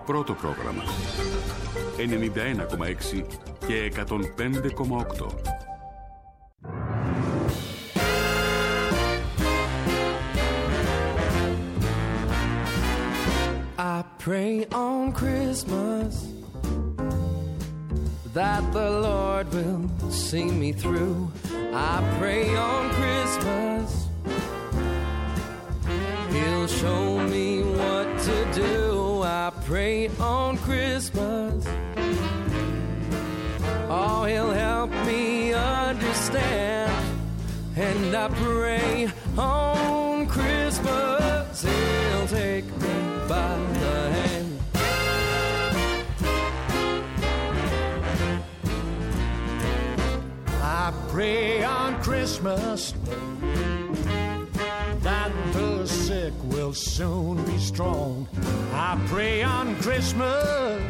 Πρώτο πρόγραμμα 91,6 και 105,8. I pray on Christmas that the Lord will see me through. I pray on Christmas He'll show me what to do. I pray on Christmas oh, He'll help me understand. And I pray on Christmas He'll take me by the hand. I pray on Christmas that the sick will soon be strong. I pray on Christmas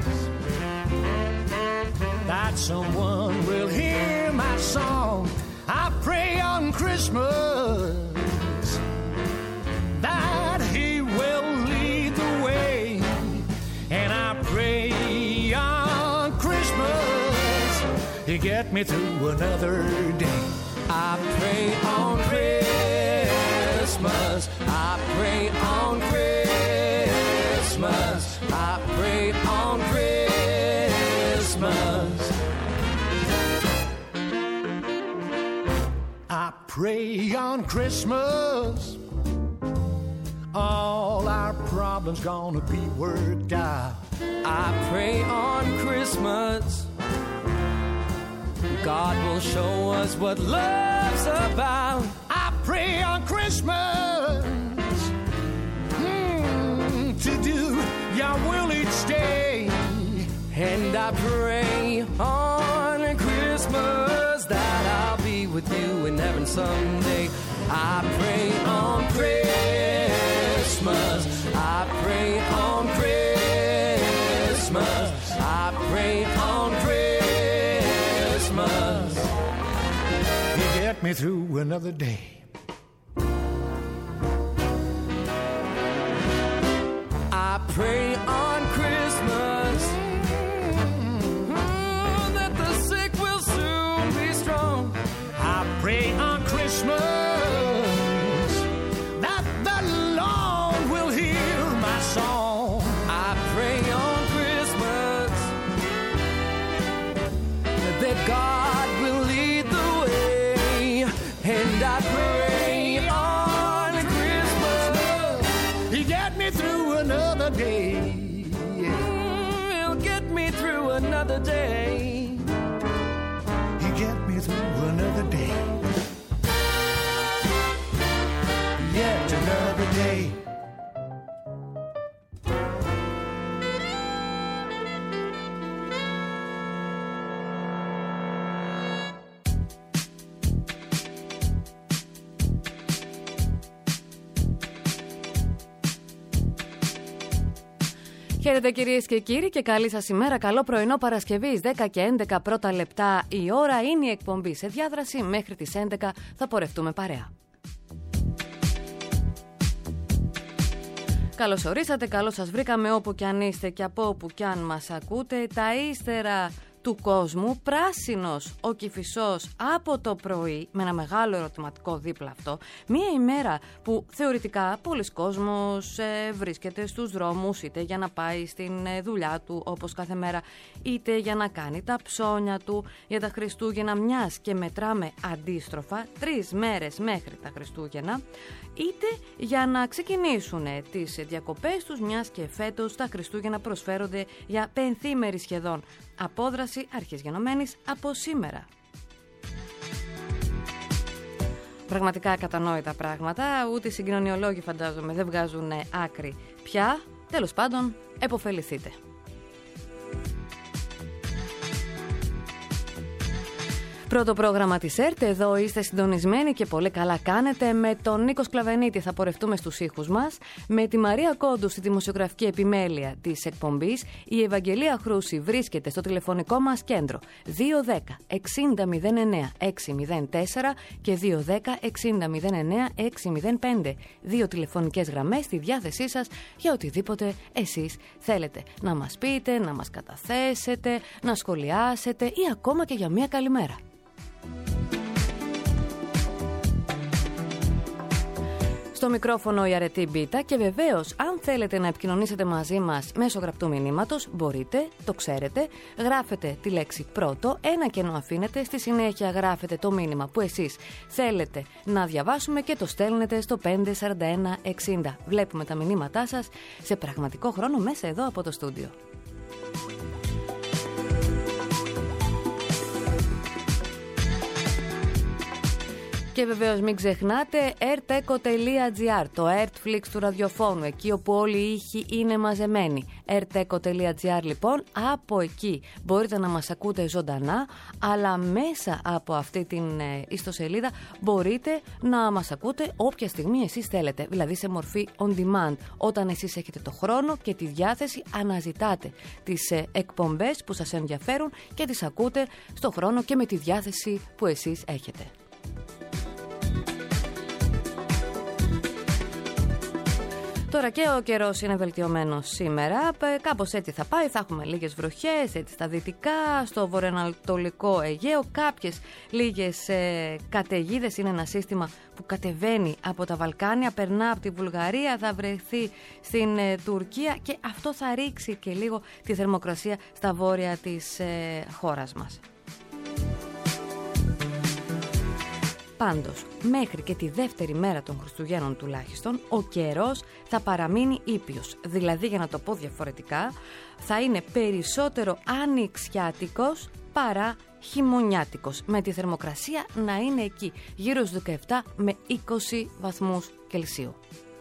that someone will hear my song. I pray on Christmas that He will lead the way. And I pray on Christmas He get me through another day. I pray on Christmas. I pray on Christmas. I pray on Christmas. I pray on Christmas all our problems gonna be worked out. I pray on Christmas God will show us what love's about. I pray on Christmas to do Your will each day. And I pray on Christmas that I'll be with you in heaven someday. I pray on Christmas. I pray on Christmas. I pray on Christmas. You get me through another day. I pray on Christmas that the sick will soon be strong. I pray on Christmas that the Lord will hear my song. I pray on Christmas that God will lead the way. And I pray on Christmas He get me through another day. He'll get me through another day. He get me through another day. Yet another day. Χαίρετε κυρίες και κύριοι και καλή σας ημέρα. Καλό πρωινό Παρασκευής, 10 και 11 πρώτα λεπτά η ώρα. Είναι η εκπομπή σε διάδραση. Μέχρι τις 11 θα πορευτούμε παρέα. Καλώς ορίσατε, καλώς σας βρήκαμε όπου κι αν είστε και από όπου κι αν μας ακούτε. Τα ύστερα του κόσμου, πράσινος ο Κηφισός από το πρωί, με ένα μεγάλο ερωτηματικό δίπλα αυτό. Μία ημέρα που θεωρητικά πολλοί κόσμος βρίσκεται στους δρόμους, είτε για να πάει στην δουλειά του όπως κάθε μέρα, είτε για να κάνει τα ψώνια του για τα Χριστούγεννα, μιας και μετράμε αντίστροφα 3 μέρες μέχρι τα Χριστούγεννα, είτε για να ξεκινήσουν τις διακοπές τους, μιας και φέτος τα Χριστούγεννα προσφέρονται για πενθήμερη σχεδόν απόδραση αρχιεσγενωμένης από σήμερα. Πραγματικά ακατανόητα πράγματα, ούτε οι συγκοινωνιολόγοι φαντάζομαι δεν βγάζουν άκρη πια. Τέλος πάντων, Πρώτο πρόγραμμα της ΕΡΤ, εδώ είστε συντονισμένοι και πολύ καλά κάνετε. Με τον Νίκο Σκλαβενίτη θα πορευτούμε στους ήχους μας. Με τη Μαρία Κόντου στη δημοσιογραφική επιμέλεια της εκπομπής. Η Ευαγγελία Χρούση βρίσκεται στο τηλεφωνικό μας κέντρο 210 60 09 604 και 210 60 09 605. Δύο τηλεφωνικές γραμμές στη διάθεσή σας για οτιδήποτε εσείς θέλετε να μας πείτε, να μας καταθέσετε, να σχολιάσετε ή ακόμα και για μια καλημέρα. Στο μικρόφωνο η Αρετή Μπίτα και βεβαίως αν θέλετε να επικοινωνήσετε μαζί μας μέσω γραπτού μηνύματος μπορείτε, το ξέρετε, γράφετε τη λέξη πρώτο, ένα κενό αφήνετε, στη συνέχεια γράφετε το μήνυμα που εσείς θέλετε να διαβάσουμε και το στέλνετε στο 54160. Βλέπουμε τα μηνύματά σας σε πραγματικό χρόνο μέσα εδώ από το στούντιο. Και βεβαίως μην ξεχνάτε erteco.gr, το Ertflix του ραδιοφώνου, εκεί όπου όλοι οι ήχοι είναι μαζεμένοι. erteco.gr λοιπόν, από εκεί μπορείτε να μας ακούτε ζωντανά, αλλά μέσα από αυτή την ιστοσελίδα μπορείτε να μας ακούτε όποια στιγμή εσείς θέλετε, δηλαδή σε μορφή on demand, όταν εσείς έχετε το χρόνο και τη διάθεση, αναζητάτε τις εκπομπές που σας ενδιαφέρουν και τις ακούτε στο χρόνο και με τη διάθεση που εσείς έχετε. Τώρα και ο καιρός είναι βελτιωμένος σήμερα, κάπως έτσι θα πάει, θα έχουμε λίγες βροχές έτσι στα δυτικά, στο βορειοανατολικό Αιγαίο, κάποιες λίγες καταιγίδες, είναι ένα σύστημα που κατεβαίνει από τα Βαλκάνια, περνά από τη Βουλγαρία, θα βρεθεί στην Τουρκία και αυτό θα ρίξει και λίγο τη θερμοκρασία στα βόρεια της χώρας μας. Πάντως, μέχρι και τη δεύτερη μέρα των Χριστουγέννων τουλάχιστον, ο καιρός θα παραμείνει ήπιος. Δηλαδή, για να το πω διαφορετικά, θα είναι περισσότερο ανοιξιάτικος παρά χειμωνιάτικος. Με τη θερμοκρασία να είναι εκεί, γύρω στους 17 με 20 βαθμούς Κελσίου.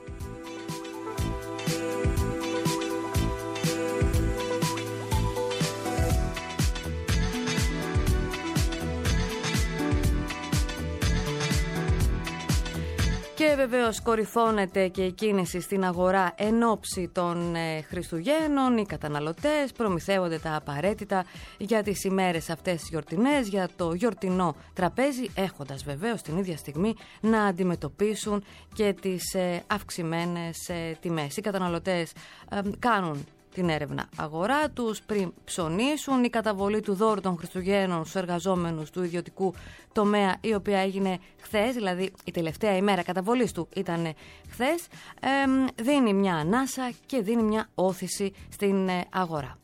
Και βεβαίως κορυφώνεται και η κίνηση στην αγορά εν ώψη των Χριστουγέννων. Οι καταναλωτές προμηθεύονται τα απαραίτητα για τις ημέρες αυτές τις γιορτινές, για το γιορτινό τραπέζι, έχοντας βεβαίως την ίδια στιγμή να αντιμετωπίσουν και τις αυξημένες τιμές. Οι καταναλωτές κάνουν την έρευνα αγορά τους πριν ψωνίσουν. Η καταβολή του δώρου των Χριστουγέννων στους εργαζόμενους του ιδιωτικού τομέα, η οποία έγινε χθες, δηλαδή η τελευταία ημέρα καταβολής του ήταν χθες, δίνει μια ανάσα και δίνει μια όθηση στην αγορά.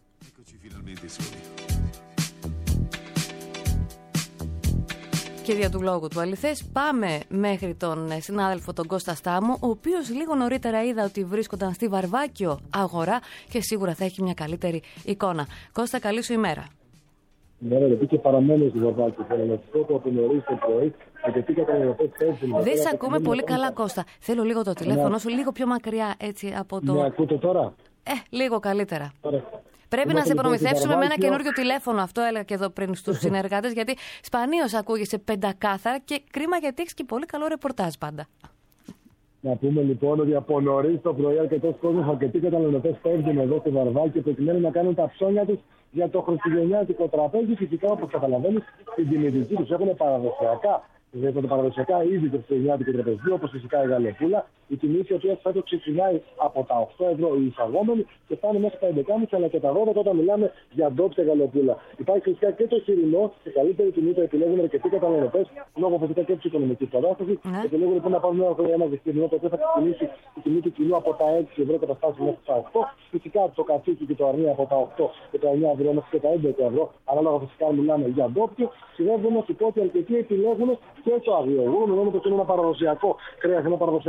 Και δια του λόγου του αληθές πάμε μέχρι τον συνάδελφο τον Κώστα Στάμο, ο οποίος λίγο νωρίτερα είδα ότι βρίσκονταν στη Βαρβάκιο αγορά και σίγουρα θα έχει μια καλύτερη εικόνα. Κώστα, καλή σου ημέρα. Ναι, γιατί και παραμένω στη Βαρβάκιο. Θέλω να σου πω το από νωρίς το πρωί, γιατί καταναλωτές πέφτουν. Δεν σε ακούμε πολύ καλά, Κώστα. Θέλω λίγο το τηλέφωνο σου, λίγο πιο μακριά έτσι από το. Με ακούτε τώρα? Λίγο καλύτερα. Ωραία. Πρέπει να σε προμηθεύσουμε με ένα καινούριο τηλέφωνο. Αυτό έλεγα και εδώ πριν στους συνεργάτες, γιατί σπανίως ακούγεσαι πεντακάθαρα και κρίμα γιατί έχεις και πολύ καλό ρεπορτάζ πάντα. Να πούμε λοιπόν ότι από νωρίς το πρωί αρκετός κόσμος, αρκετοί καταναλωτές πέφτουν εδώ στη Βαρβάκιο προκειμένου να κάνουν τα ψώνια τους για το χριστουγεννιάτικο τραπέζι. Φυσικά, όπως καταλαβαίνεις, την τιμητική τους έχουν παραδοσιακά. Δηλαδή, τα παραδοσιακά είδη του χριστουγεννιάτικου τραπεζιού, όπως φυσικά η γαλοπούλα, η τιμή η οποία φέτος ξεκινάει από τα 8 ευρώ η εισαγόμενη και φτάνει μέσα στα 11,5 αλλά και τα 12 όταν μιλάμε για ντόπια γαλοπούλα. Υπάρχει φυσικά και το χοιρινό, σε καλύτερη τιμή το επιλέγουν αρκετοί καταναλωτές, λόγω φυσικά και της οικονομικής κατάστασης. Επιλέγουν λοιπόν να πάρουν ένα χοιρινό το οποίο θα ξεκινήσει η τιμή του κιλού από τα 6 ευρώ και θα φτάσει μέχρι τα 8. Φυσικά το κατσίκι και το αρνί από τα 8 και τα 9 ευρώ μέχρι και τα 11 ευρώ, ανάλογα φυσικά μιλάμε για ντόπιο. Συνέβη να σου πω ότι αρκετοί επιλέγουν και το αγριογούνο, ενώ το είναι ένα παραδοσιακό κρέας, ένα παραδοσιακό είδος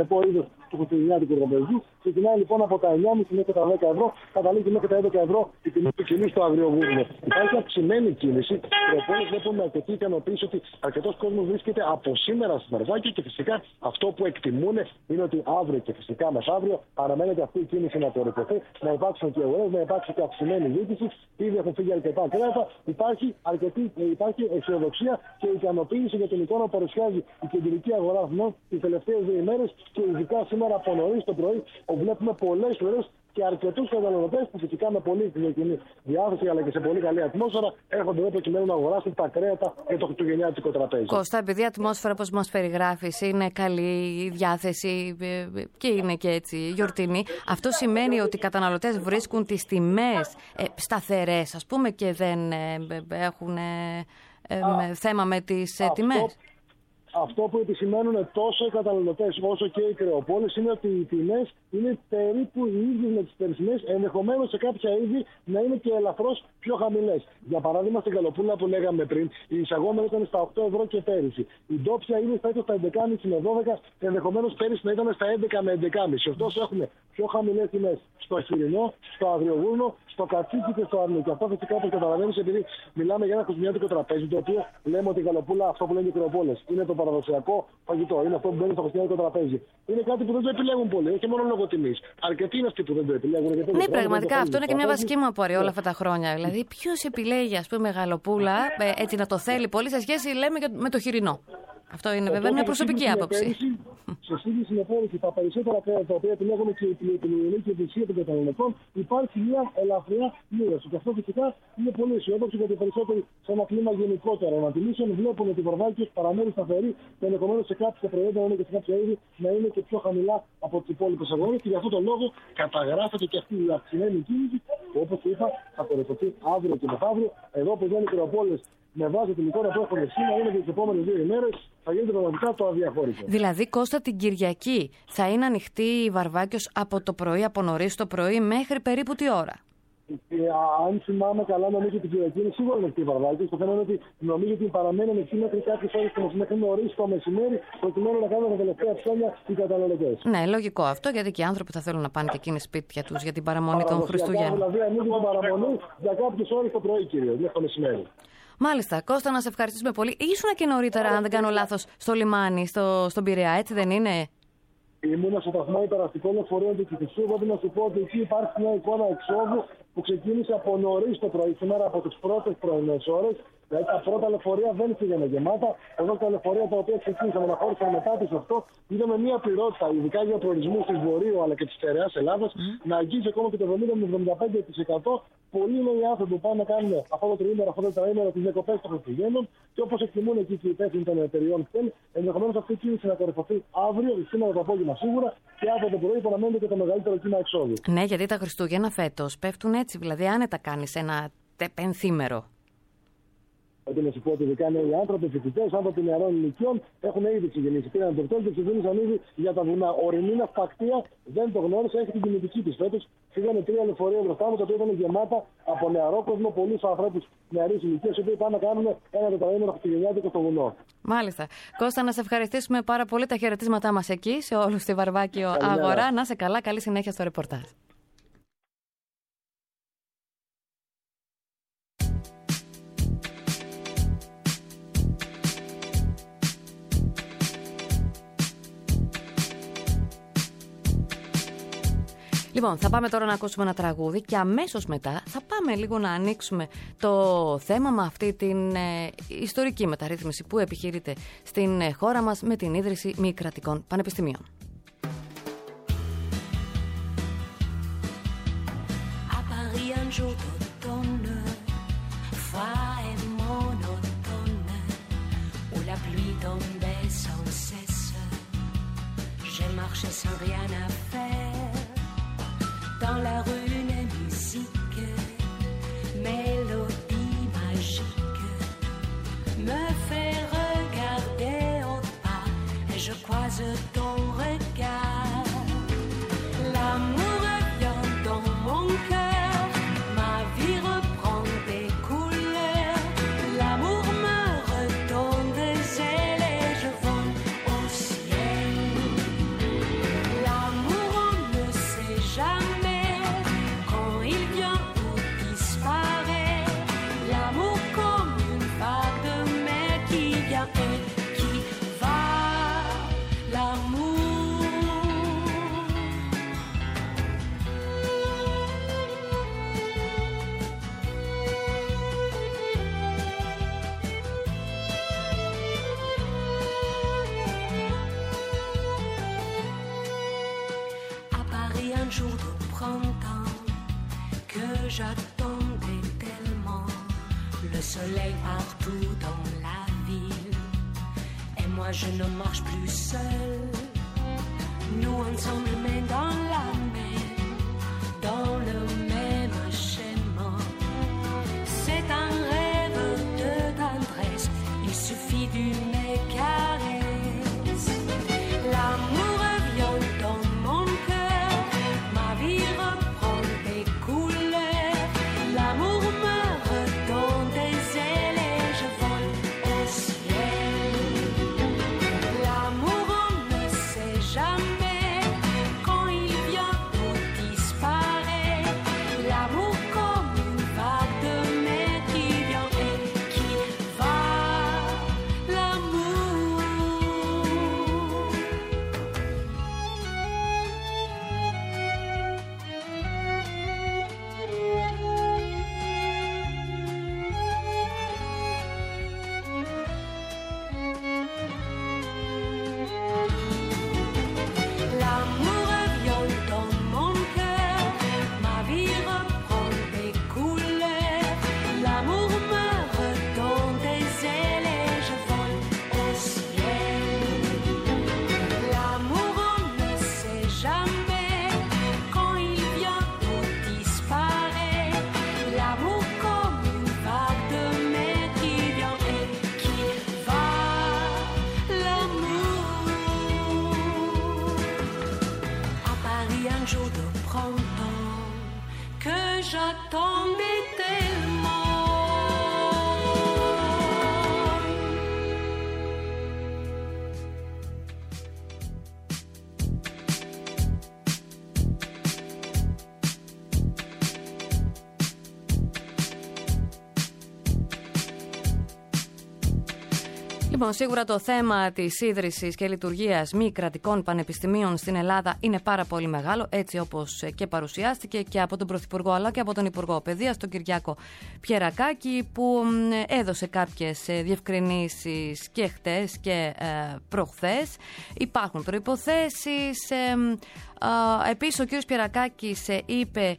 του χριστουγεννιάτικου τραπεζιού. Ξεκινάει λοιπόν από τα 9,5 μέχρι τα 10 ευρώ, καταλήγει μέχρι τα 11 ευρώ η τιμή του κιλού στο Αγριογούρνο. Υπάρχει αυξημένη κίνηση. Προπόλες βλέπουμε αρκετή ικανοποίηση ότι αρκετός κόσμος βρίσκεται από σήμερα στη Βαρβάκη και φυσικά αυτό που εκτιμούν είναι ότι αύριο και φυσικά μεθαύριο αναμένεται αυτή η κίνηση να κορυφωθεί, να υπάρξουν και ουρές, να υπάρξει και αυξημένη ζήτηση. Ήδη έχουν φύγει αρκετά κρέατα. Υπάρχει αισιοδοξία και ικανοποίηση για την εικόνα που παρουσιάζει η κεντρική αγορά αθηνών τις τελευταίες 2 ημέρες και ειδικά σήμερα από νωρίς το πρωί, όπου βλέπουμε πολλές ουρές και αρκετούς καταναλωτές που φυσικά με πολύ κοινή διάθεση αλλά και σε πολύ καλή ατμόσφαιρα έρχονται εδώ προκειμένου να αγοράσουν τα κρέατα για το χριστουγεννιάτικο τραπέζι. Κώστα, επειδή η ατμόσφαιρα όπως μας περιγράφεις είναι καλή, η διάθεση και είναι και έτσι γιορτινή, αυτό σημαίνει ότι οι καταναλωτές βρίσκουν τις τιμές σταθερές, ας πούμε, και δεν έχουν θέμα με τις τιμές. Αυτό που επισημαίνουν τόσο οι καταναλωτές όσο και οι κρεοπόλες είναι ότι οι τιμές είναι περίπου οι ίδιες με τις περσινές, ενδεχομένως σε κάποια είδη να είναι και ελαφρώς πιο χαμηλές. Για παράδειγμα, στην καλοπούλα που λέγαμε πριν, η εισαγόμενη ήταν στα 8 ευρώ και πέρυσι. Η ντόπια είναι στα 11,5 με 12, ενδεχομένως πέρυσι να ήταν στα 11 με 11,5. Ωστόσο, έχουμε πιο χαμηλές τιμές στο Χοιρινό, στο Αγριογούρνο, στο Κατσίκι και στο Αρνί. Και αυτό φυσικά όπως καταλαβαίνεις, επειδή μιλάμε για ένα χριστουγεννιάτικο τραπέζι, το οποίο λέμε ότι η καλοπούλα, αυτό που λένε οι κρεοπόλες, είναι το παραδοσιακό φαγητό. Είναι αυτό που μπαίνει στο χριστουγεννιάτικο τραπέζι. Είναι κάτι που δεν το επιλέγουν πολλοί, όχι μόνο λόγω τιμής. Αρκετοί είναι αυτοί που δεν το επιλέγουν. Ναι, πραγματικά αυτό είναι και μια βασική μου απορία όλα αυτά τα χρόνια. Δηλαδή, ποιος επιλέγει, ας πούμε, γαλοπούλα, έτσι να το θέλει πολύ σε σχέση, λέμε, με το Χοιρινό. Αυτό είναι βέβαια μια προσωπική άποψη. Σε σύγκριση με πέρυσι, τα περισσότερα κρέατα τα οποία επιλέγουν και η ελληνική υπηρεσία των καταναλωτών, υπάρχει μια ελαφριά μείωση. Και αυτό φυσικά είναι πολύ αισιόδοξο γιατί οι περισσότεροι σε ένα κλίμα γενικότερο ανατιμήσεων βλέπουν ότι η Βαρβάκη παραμένει σταθερή και ενδεχομένως σε κάποια προϊόντα και σε κάποια είδη να είναι και πιο χαμηλά από τις υπόλοιπες αγορές. Και γι' αυτόν τον λόγο καταγράφεται και αυτή η αυξημένη κίνηση που, όπως είπα, θα κορυφωθεί αύριο και μεθαύριο. Εδώ που δεν είναι κρεοπόλες. Με βάση την εικόνα που έχουμε σήμερα, είναι και τις επόμενες 2 ημέρες θα γίνεται πραγματικά το αδιαχώρητο. Δηλαδή, Κώστα, την Κυριακή θα είναι ανοιχτή η Βαρβάκιος από το πρωί, από νωρίς το πρωί, μέχρι περίπου τι ώρα? Αν θυμάμαι καλά, νομίζω ότι την Κυριακή είναι σίγουρα ανοιχτή η Βαρβάκιος. Το θέμα είναι ότι νομίζω ότι παραμένει ανοιχτή μέχρι κάποιες ώρες το μεσημέρι, νωρίς το μεσημέρι, προκειμένου να κάνουν τα τελευταία ψώνια οι καταναλωτές. Ναι, λογικό αυτό, γιατί και οι άνθρωποι θα θέλουν να πάνε και εκείνοι σπίτια τους για την παραμονή των Χριστουγέννων. Δηλαδή, ανοίγουν την παραμονή για κάποιες ώρες το πρωί, κυρίως, μέχρι το μεσημέρι. Μάλιστα. Κώστα, να σε ευχαριστήσουμε πολύ. Ήσουνα και νωρίτερα, αν δεν κάνω λάθος, στο λιμάνι, στον Πειραιά, έτσι δεν είναι? Ήμουνα στο σταθμό υπεραστικών λεωφορείων του Κηφισού. Πρέπει να σου πω ότι εκεί υπάρχει μια εικόνα εξόδου που ξεκίνησε από νωρίς το πρωί, σήμερα από τις πρώτες πρωινές ώρες. Δηλαδή τα πρώτα λεωφορεία δεν πήγαινε γεμάτα. Εδώ τα λεωφορεία τα οποία ξεκίνησαν να χώρισαν μετά τις 8, είδαμε μια πληρότητα, ειδικά για προορισμούς της Βορείου αλλά και της Στερεάς Ελλάδας, να αγγίζει ακόμα και το 70 με 75%. Πολλοί είναι οι άνθρωποι που πάνε να κάνουν αυτό το τριήμερο, αυτό το τετραήμερο, τις διακοπές των Χριστουγέννων και όπως εκτιμούν εκεί και οι υπεύθυνοι των εταιριών κτέλ, ενδεχομένως αυτή η κίνηση να κορυφωθεί αύριο, σήμερα το απόγευμα σίγουρα και αύριο το πρωί παραμένει και το μεγαλύτερο κύμα εξόδου. Ναι, γιατί τα Χριστούγεννα φέτος πέφτουν έτσι, δηλαδή άνετα κάνεις ένα πενθήμερο. Ότι να σου πω ότι ειδικά οι άνθρωποι, φοιτητές, άνθρωποι νεαρών ηλικιών έχουν ήδη ξεκινήσει. Πήραν το πτώμα και ξεκίνησαν ήδη για τα βουνά. Ορεινή ναυπακτία δεν το γνώρισα, έχει την κινητική της φέτος. Φύγανε 3 λεωφορεία μπροστά μου, τα οποία ήταν γεμάτα από νεαρό κόσμο, πολλούς ανθρώπους νεαρής ηλικίας, οι οποίοι πάνε να κάνουν ένα τετραήμερο χριστουγεννιάτικο στο βουνό. Μάλιστα. Κώστα, να σε ευχαριστήσουμε πάρα πολύ, τα χαιρετίσματά μας εκεί, σε όλους στη Βαρβάκιο αγορά. Να σε καλά, καλή συνέχεια στο ρεπορτάζ. Λοιπόν, θα πάμε τώρα να ακούσουμε ένα τραγούδι και αμέσως μετά θα πάμε λίγο να ανοίξουμε το θέμα με αυτή την ιστορική μεταρρύθμιση που επιχειρείται στην χώρα μας με την ίδρυση μη κρατικών πανεπιστημίων. Dans la rue, une musique, mélodie magique, me fait regarder au pas et je croise ton regard. L'amour revient dans mon cœur, ma vie reprend des couleurs. L'amour me redonne des ailes et je vole au ciel. j'attendais tellement le soleil partout dans la ville. Et moi je ne marche plus seule. Nous ensemble main dans la main, dans le même schéma. C'est un rêve de tendresse, il suffit d'une caresse. L'amour revient dans mon cœur, ma vie reprend des couleurs. L'amour me redonne des ailes et je vole au ciel. L'amour on ne sait jamais, quand il vient tout disparaît. L'amour comme une vague de mer qui vient et qui va. L'amour. L'amour revient dans mon cœur, ma vie reprend des couleurs. L'amour me redonne des ailes et je vole au ciel. L'amour on ne sait jamais, quand il vient tout disparaît. L'amour comme une vague de mer qui vient et qui va. L'amour. À Paris un jour de printemps que j'attendais tellement. Λοιπόν, σίγουρα το θέμα της ίδρυσης και λειτουργίας μη κρατικών πανεπιστημίων στην Ελλάδα είναι πάρα πολύ μεγάλο, έτσι όπως και παρουσιάστηκε και από τον Πρωθυπουργό αλλά και από τον Υπουργό Παιδείας, τον Κυριάκο Πιερακάκη, που έδωσε κάποιες διευκρινήσεις και χτες και προχθές. Υπάρχουν προϋποθέσεις. Επίσης ο κύριος Πιερακάκης είπε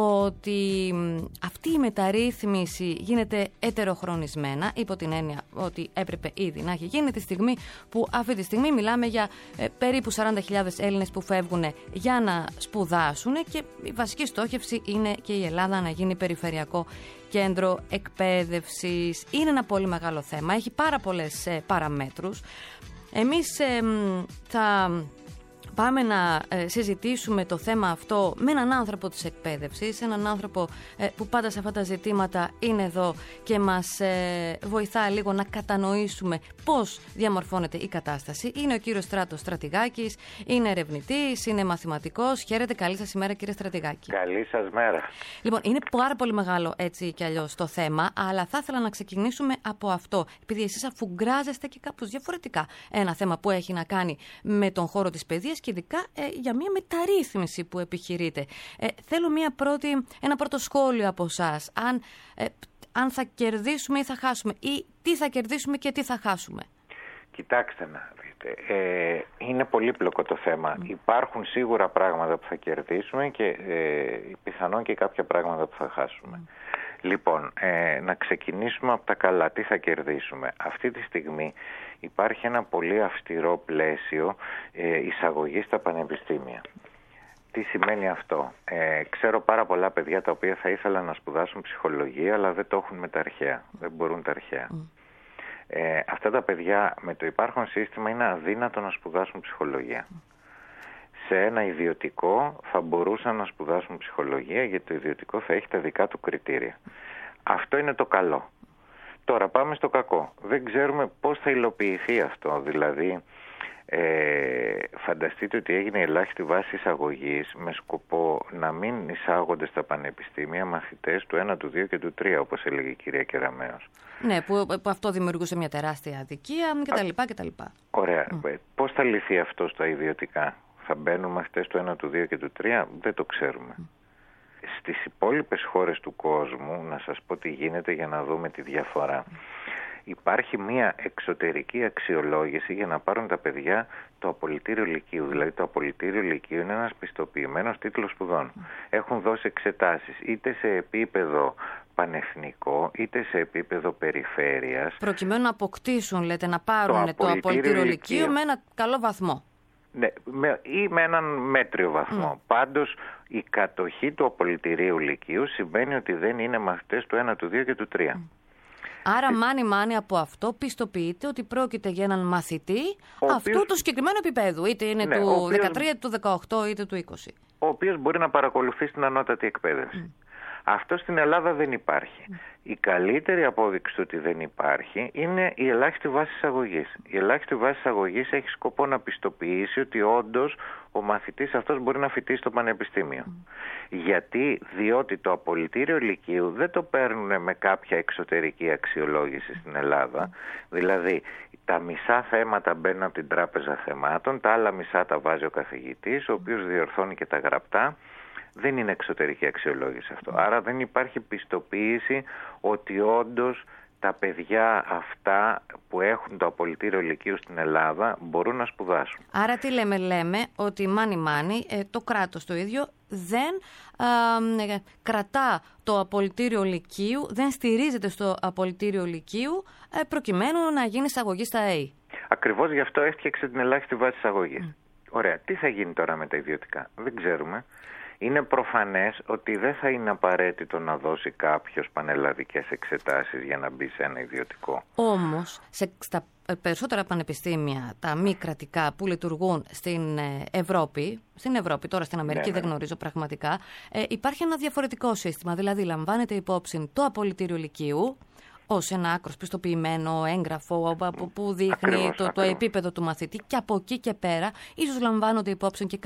ότι αυτή η μεταρρύθμιση γίνεται ετεροχρονισμένα, υπό την έννοια ότι έπρεπε ήδη να έχει γίνει, τη στιγμή που αυτή τη στιγμή μιλάμε για περίπου 40.000 Έλληνες που φεύγουν για να σπουδάσουν και η βασική στόχευση είναι και η Ελλάδα να γίνει περιφερειακό κέντρο εκπαίδευσης. Είναι ένα πολύ μεγάλο θέμα, έχει πάρα πολλές παραμέτρους. Εμείς θα πάμε να συζητήσουμε το θέμα αυτό με έναν άνθρωπο της εκπαίδευσης, έναν άνθρωπο που πάντα σε αυτά τα ζητήματα είναι εδώ και μας βοηθά λίγο να κατανοήσουμε πώς διαμορφώνεται η κατάσταση. Είναι ο κύριος Στράτος Στρατηγάκης, είναι ερευνητής, είναι μαθηματικός. Χαίρετε, καλή σας ημέρα κύριε Στρατηγάκη. Καλή σας μέρα. Λοιπόν, είναι πάρα πολύ μεγάλο έτσι κι αλλιώς το θέμα, αλλά θα ήθελα να ξεκινήσουμε από αυτό, επειδή εσείς αφουγκράζεστε και κάπως διαφορετικά ένα θέμα που έχει να κάνει με τον χώρο της παιδείας και ειδικά για μια μεταρρύθμιση που επιχειρείτε. Θέλω ένα πρώτο σχόλιο από εσάς, αν θα κερδίσουμε ή θα χάσουμε, ή τι θα κερδίσουμε και τι θα χάσουμε. Κοιτάξτε να δείτε, είναι πολύπλοκο το θέμα. Υπάρχουν σίγουρα πράγματα που θα κερδίσουμε και πιθανόν και κάποια πράγματα που θα χάσουμε. Λοιπόν, να ξεκινήσουμε από τα καλά. Τι θα κερδίσουμε? Αυτή τη στιγμή υπάρχει ένα πολύ αυστηρό πλαίσιο εισαγωγής στα πανεπιστήμια. Τι σημαίνει αυτό? Ξέρω πάρα πολλά παιδιά τα οποία θα ήθελαν να σπουδάσουν ψυχολογία, αλλά δεν το έχουν με τα αρχαία. Δεν μπορούν τα αρχαία. Αυτά τα παιδιά με το υπάρχον σύστημα είναι αδύνατο να σπουδάσουν ψυχολογία. Σε ένα ιδιωτικό θα μπορούσαν να σπουδάσουν ψυχολογία, γιατί το ιδιωτικό θα έχει τα δικά του κριτήρια. Αυτό είναι το καλό. Τώρα πάμε στο κακό. Δεν ξέρουμε πώς θα υλοποιηθεί αυτό. Δηλαδή, φανταστείτε ότι έγινε ελάχιστη βάση εισαγωγής με σκοπό να μην εισάγονται στα πανεπιστήμια μαθητές του 1, του 2 και του 3, όπως έλεγε η κυρία Κεραμέως. Ναι, που αυτό δημιουργούσε μια τεράστια αδικία κτλ. Ωραία. Πώς θα λυθεί αυτό στα ιδιωτικά? Θα μπαίνουν μαθητές του 1, του 2 και του 3? Δεν το ξέρουμε. Στις υπόλοιπες χώρες του κόσμου, να σας πω τι γίνεται για να δούμε τη διαφορά. υπάρχει μια εξωτερική αξιολόγηση για να πάρουν τα παιδιά το απολυτήριο λυκείου. Δηλαδή το απολυτήριο λυκείου είναι ένας πιστοποιημένος τίτλος σπουδών. Έχουν δώσει εξετάσεις είτε σε επίπεδο πανεθνικό είτε σε επίπεδο περιφέρειας. Προκειμένου να αποκτήσουν, λέτε, να πάρουν το απολυτήριο λυκείου με ένα καλό βαθμό. Ναι, ή με έναν μέτριο βαθμό. Πάντως η κατοχή του απολυτηρίου λυκείου σημαίνει ότι δεν είναι μαθητές του 1, του 2 και του 3. Άρα μάνι από αυτό πιστοποιείται ότι πρόκειται για έναν μαθητή αυτού του συγκεκριμένου επίπεδου, είτε είναι του 13, του 18 είτε του 20. Ο οποίος μπορεί να παρακολουθεί στην ανώτατη εκπαίδευση. Αυτό στην Ελλάδα δεν υπάρχει. Η καλύτερη απόδειξη του ότι δεν υπάρχει είναι η ελάχιστη βάση εισαγωγής. Η ελάχιστη βάση εισαγωγής έχει σκοπό να πιστοποιήσει ότι όντως ο μαθητής αυτός μπορεί να φοιτήσει στο πανεπιστήμιο. Γιατί, διότι το απολυτήριο λυκείου δεν το παίρνουν με κάποια εξωτερική αξιολόγηση στην Ελλάδα. Δηλαδή, τα μισά θέματα μπαίνουν από την τράπεζα θεμάτων, τα άλλα μισά τα βάζει ο καθηγητής, ο οποίος διορθώνει και τα γραπτά. Δεν είναι εξωτερική αξιολόγηση αυτό. Άρα δεν υπάρχει πιστοποίηση ότι όντως τα παιδιά αυτά που έχουν το απολυτήριο λυκείου στην Ελλάδα μπορούν να σπουδάσουν. Άρα τι λέμε ότι μάνι το κράτος το ίδιο δεν κρατά το απολυτήριο λυκείου, δεν στηρίζεται στο απολυτήριο λυκείου προκειμένου να γίνει εισαγωγή στα ΑΕΗ. Ακριβώς γι' αυτό έφτιαξε την ελάχιστη βάση εισαγωγής. Ωραία, τι θα γίνει τώρα με τα ιδιωτικά? Δεν ξέρουμε. Είναι προφανές ότι δεν θα είναι απαραίτητο να δώσει κάποιος πανελλαδικές εξετάσεις για να μπει σε ένα ιδιωτικό. Όμως, στα περισσότερα πανεπιστήμια, τα μη κρατικά που λειτουργούν στην Ευρώπη, τώρα στην Αμερική δεν γνωρίζω πραγματικά, υπάρχει ένα διαφορετικό σύστημα. Δηλαδή, λαμβάνεται υπόψη το απολυτήριο λυκείου ως ένα άκρος πιστοποιημένο έγγραφο που δείχνει το επίπεδο του μαθητή, και από εκεί και πέρα ίσως λαμβάνονται υπόψη και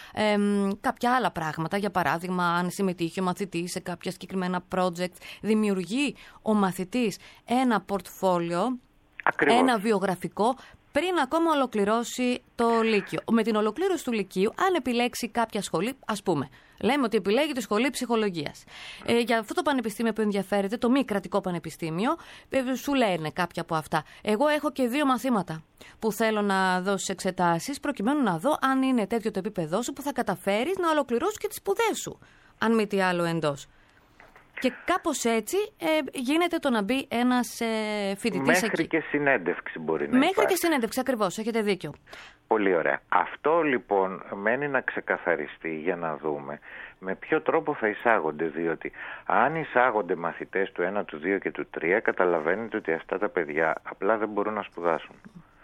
κάποια άλλα πράγματα. Για παράδειγμα, αν συμμετείχε ο μαθητής σε κάποια συγκεκριμένα project, δημιουργεί ο μαθητής ένα πορτφόλιο, ένα βιογραφικό, πριν ακόμα ολοκληρώσει το Λύκειο. Με την ολοκλήρωση του Λυκείου, αν επιλέξει κάποια σχολή, ας πούμε, λέμε ότι επιλέγει τη σχολή ψυχολογίας. Για αυτό το πανεπιστήμιο που ενδιαφέρεται, το μη κρατικό πανεπιστήμιο, σου λένε κάποια από αυτά. Εγώ έχω και 2 μαθήματα που θέλω να δώσεις εξετάσεις, προκειμένου να δω αν είναι τέτοιο το επίπεδό σου που θα καταφέρεις να ολοκληρώσεις και τις σπουδές σου, αν μη τι άλλο εντός. Και κάπως έτσι γίνεται το να μπει ένας φοιτητής μέχρι εκεί. Και συνέντευξη μπορεί να υπάρχει. Και συνέντευξη, ακριβώς, έχετε δίκιο. Πολύ ωραία. Αυτό λοιπόν μένει να ξεκαθαριστεί για να δούμε με ποιο τρόπο θα εισάγονται, διότι αν εισάγονται μαθητές του 1, του 2 και του 3, καταλαβαίνετε ότι αυτά τα παιδιά απλά δεν μπορούν να σπουδάσουν.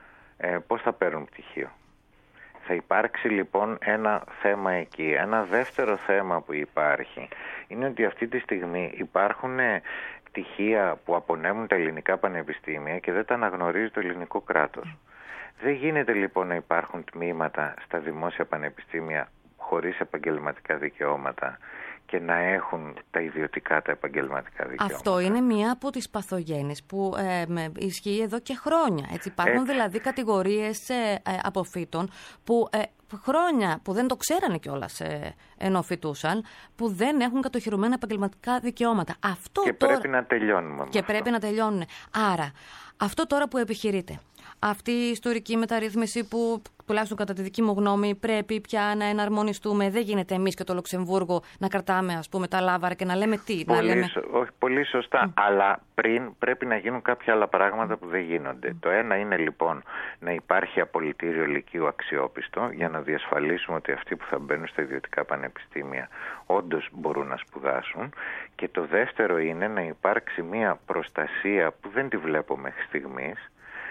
Πώς θα παίρνουν πτυχίο? Θα υπάρξει λοιπόν ένα θέμα εκεί. Ένα δεύτερο θέμα που υπάρχει είναι ότι αυτή τη στιγμή υπάρχουν πτυχία που απονέμουν τα ελληνικά πανεπιστήμια και δεν τα αναγνωρίζει το ελληνικό κράτος. Δεν γίνεται λοιπόν να υπάρχουν τμήματα στα δημόσια πανεπιστήμια χωρίς επαγγελματικά δικαιώματα και να έχουν τα ιδιωτικά τα επαγγελματικά δικαιώματα. Αυτό είναι μία από τις παθογένειες που ισχύει εδώ και χρόνια. Έτσι, υπάρχουν δηλαδή κατηγορίες αποφύτων που χρόνια που δεν το ξέρανε κιόλας ενώ φοιτούσαν, που δεν έχουν κατοχυρωμένα επαγγελματικά δικαιώματα. Αυτό και τώρα... πρέπει να τελειώνουμε. Και πρέπει να τελειώνουν. Άρα, αυτό τώρα που επιχειρείται, αυτή η ιστορική μεταρρύθμιση που τουλάχιστον κατά τη δική μου γνώμη πρέπει πια να εναρμονιστούμε, δεν γίνεται εμείς και το Λουξεμβούργο να κρατάμε, ας πούμε, τα λάβαρα και να λέμε τι. Πολύ σωστά, αλλά πριν πρέπει να γίνουν κάποια άλλα πράγματα που δεν γίνονται. Το ένα είναι λοιπόν να υπάρχει απολυτήριο λυκείου αξιόπιστο για να διασφαλίσουμε ότι αυτοί που θα μπαίνουν στα ιδιωτικά πανεπιστήμια όντως μπορούν να σπουδάσουν, και το δεύτερο είναι να υπάρξει μια προστασία που δεν τη βλέπω μέχρι στιγμής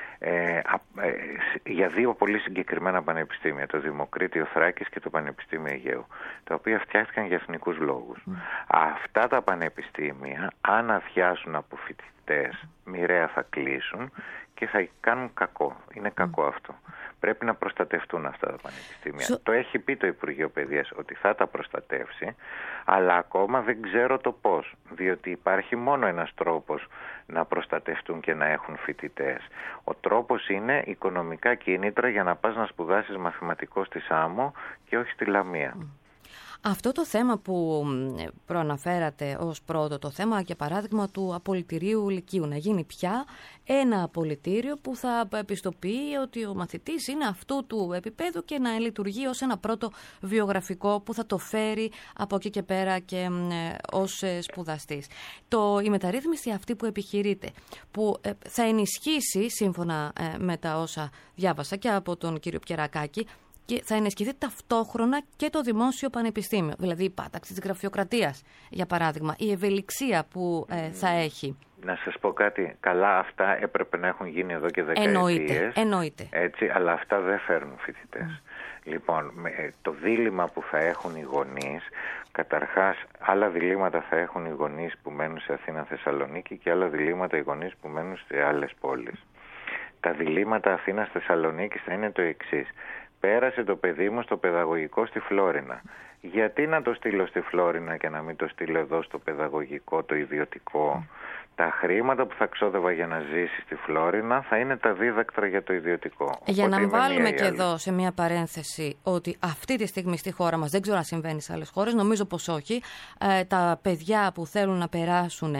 για 2 πολύ συγκεκριμένα πανεπιστήμια, το Δημοκρίτιο Θράκης και το Πανεπιστήμιο Αιγαίου, τα οποία φτιάχτηκαν για εθνικούς λόγους. Αυτά τα πανεπιστήμια, αν αδειάσουν από φοιτητές, μοιραία θα κλείσουν και θα κάνουν κακό. Είναι κακό αυτό. Πρέπει να προστατευτούν αυτά τα πανεπιστήμια. Το έχει πει το Υπουργείο Παιδείας ότι θα τα προστατεύσει, αλλά ακόμα δεν ξέρω το πώς, διότι υπάρχει μόνο ένας τρόπος να προστατευτούν και να έχουν φοιτητές. Ο τρόπος είναι οικονομικά κίνητρα για να πας να σπουδάσεις μαθηματικό στη Σάμο και όχι στη Λαμία. Αυτό το θέμα που προαναφέρατε ως πρώτο, το θέμα για παράδειγμα του απολυτηρίου λυκείου, να γίνει πια ένα απολυτήριο που θα πιστοποιεί ότι ο μαθητής είναι αυτού του επίπεδου και να λειτουργεί ως ένα πρώτο βιογραφικό που θα το φέρει από εκεί και πέρα και ως σπουδαστής. Η μεταρρύθμιση αυτή που επιχειρείται, που θα ενισχύσει σύμφωνα με τα όσα διάβασα και από τον κύριο Πιερακάκη, και θα ενισχυθεί ταυτόχρονα και το δημόσιο πανεπιστήμιο. Δηλαδή η πάταξη της γραφειοκρατίας, για παράδειγμα, η ευελιξία που θα έχει. Να σας πω κάτι, καλά αυτά έπρεπε να έχουν γίνει εδώ και δεκαετίες. Εννοείται. Έτσι, αλλά αυτά δεν φέρνουν φοιτητές. Λοιπόν, το δίλημμα που θα έχουν οι γονείς, καταρχάς άλλα διλήμματα θα έχουν οι γονείς που μένουν σε Αθήνα, Θεσσαλονίκη και άλλα διλήμματα οι γονείς που μένουν σε άλλες πόλεις. Τα διλήμματα Αθήνας-Θεσσαλονίκης θα είναι το εξής. Πέρασε το παιδί μου στο παιδαγωγικό στη Φλόρινα. Γιατί να το στείλω στη Φλόρινα και να μην το στείλω εδώ στο παιδαγωγικό, το ιδιωτικό? Τα χρήματα που θα ξόδευα για να ζήσει στη Φλόρινα θα είναι τα δίδακτρα για το ιδιωτικό. Για να βάλουμε και εδώ σε μια παρένθεση ότι αυτή τη στιγμή στη χώρα μας, δεν ξέρω αν συμβαίνει σε άλλες χώρες, νομίζω πως όχι, τα παιδιά που θέλουν να περάσουν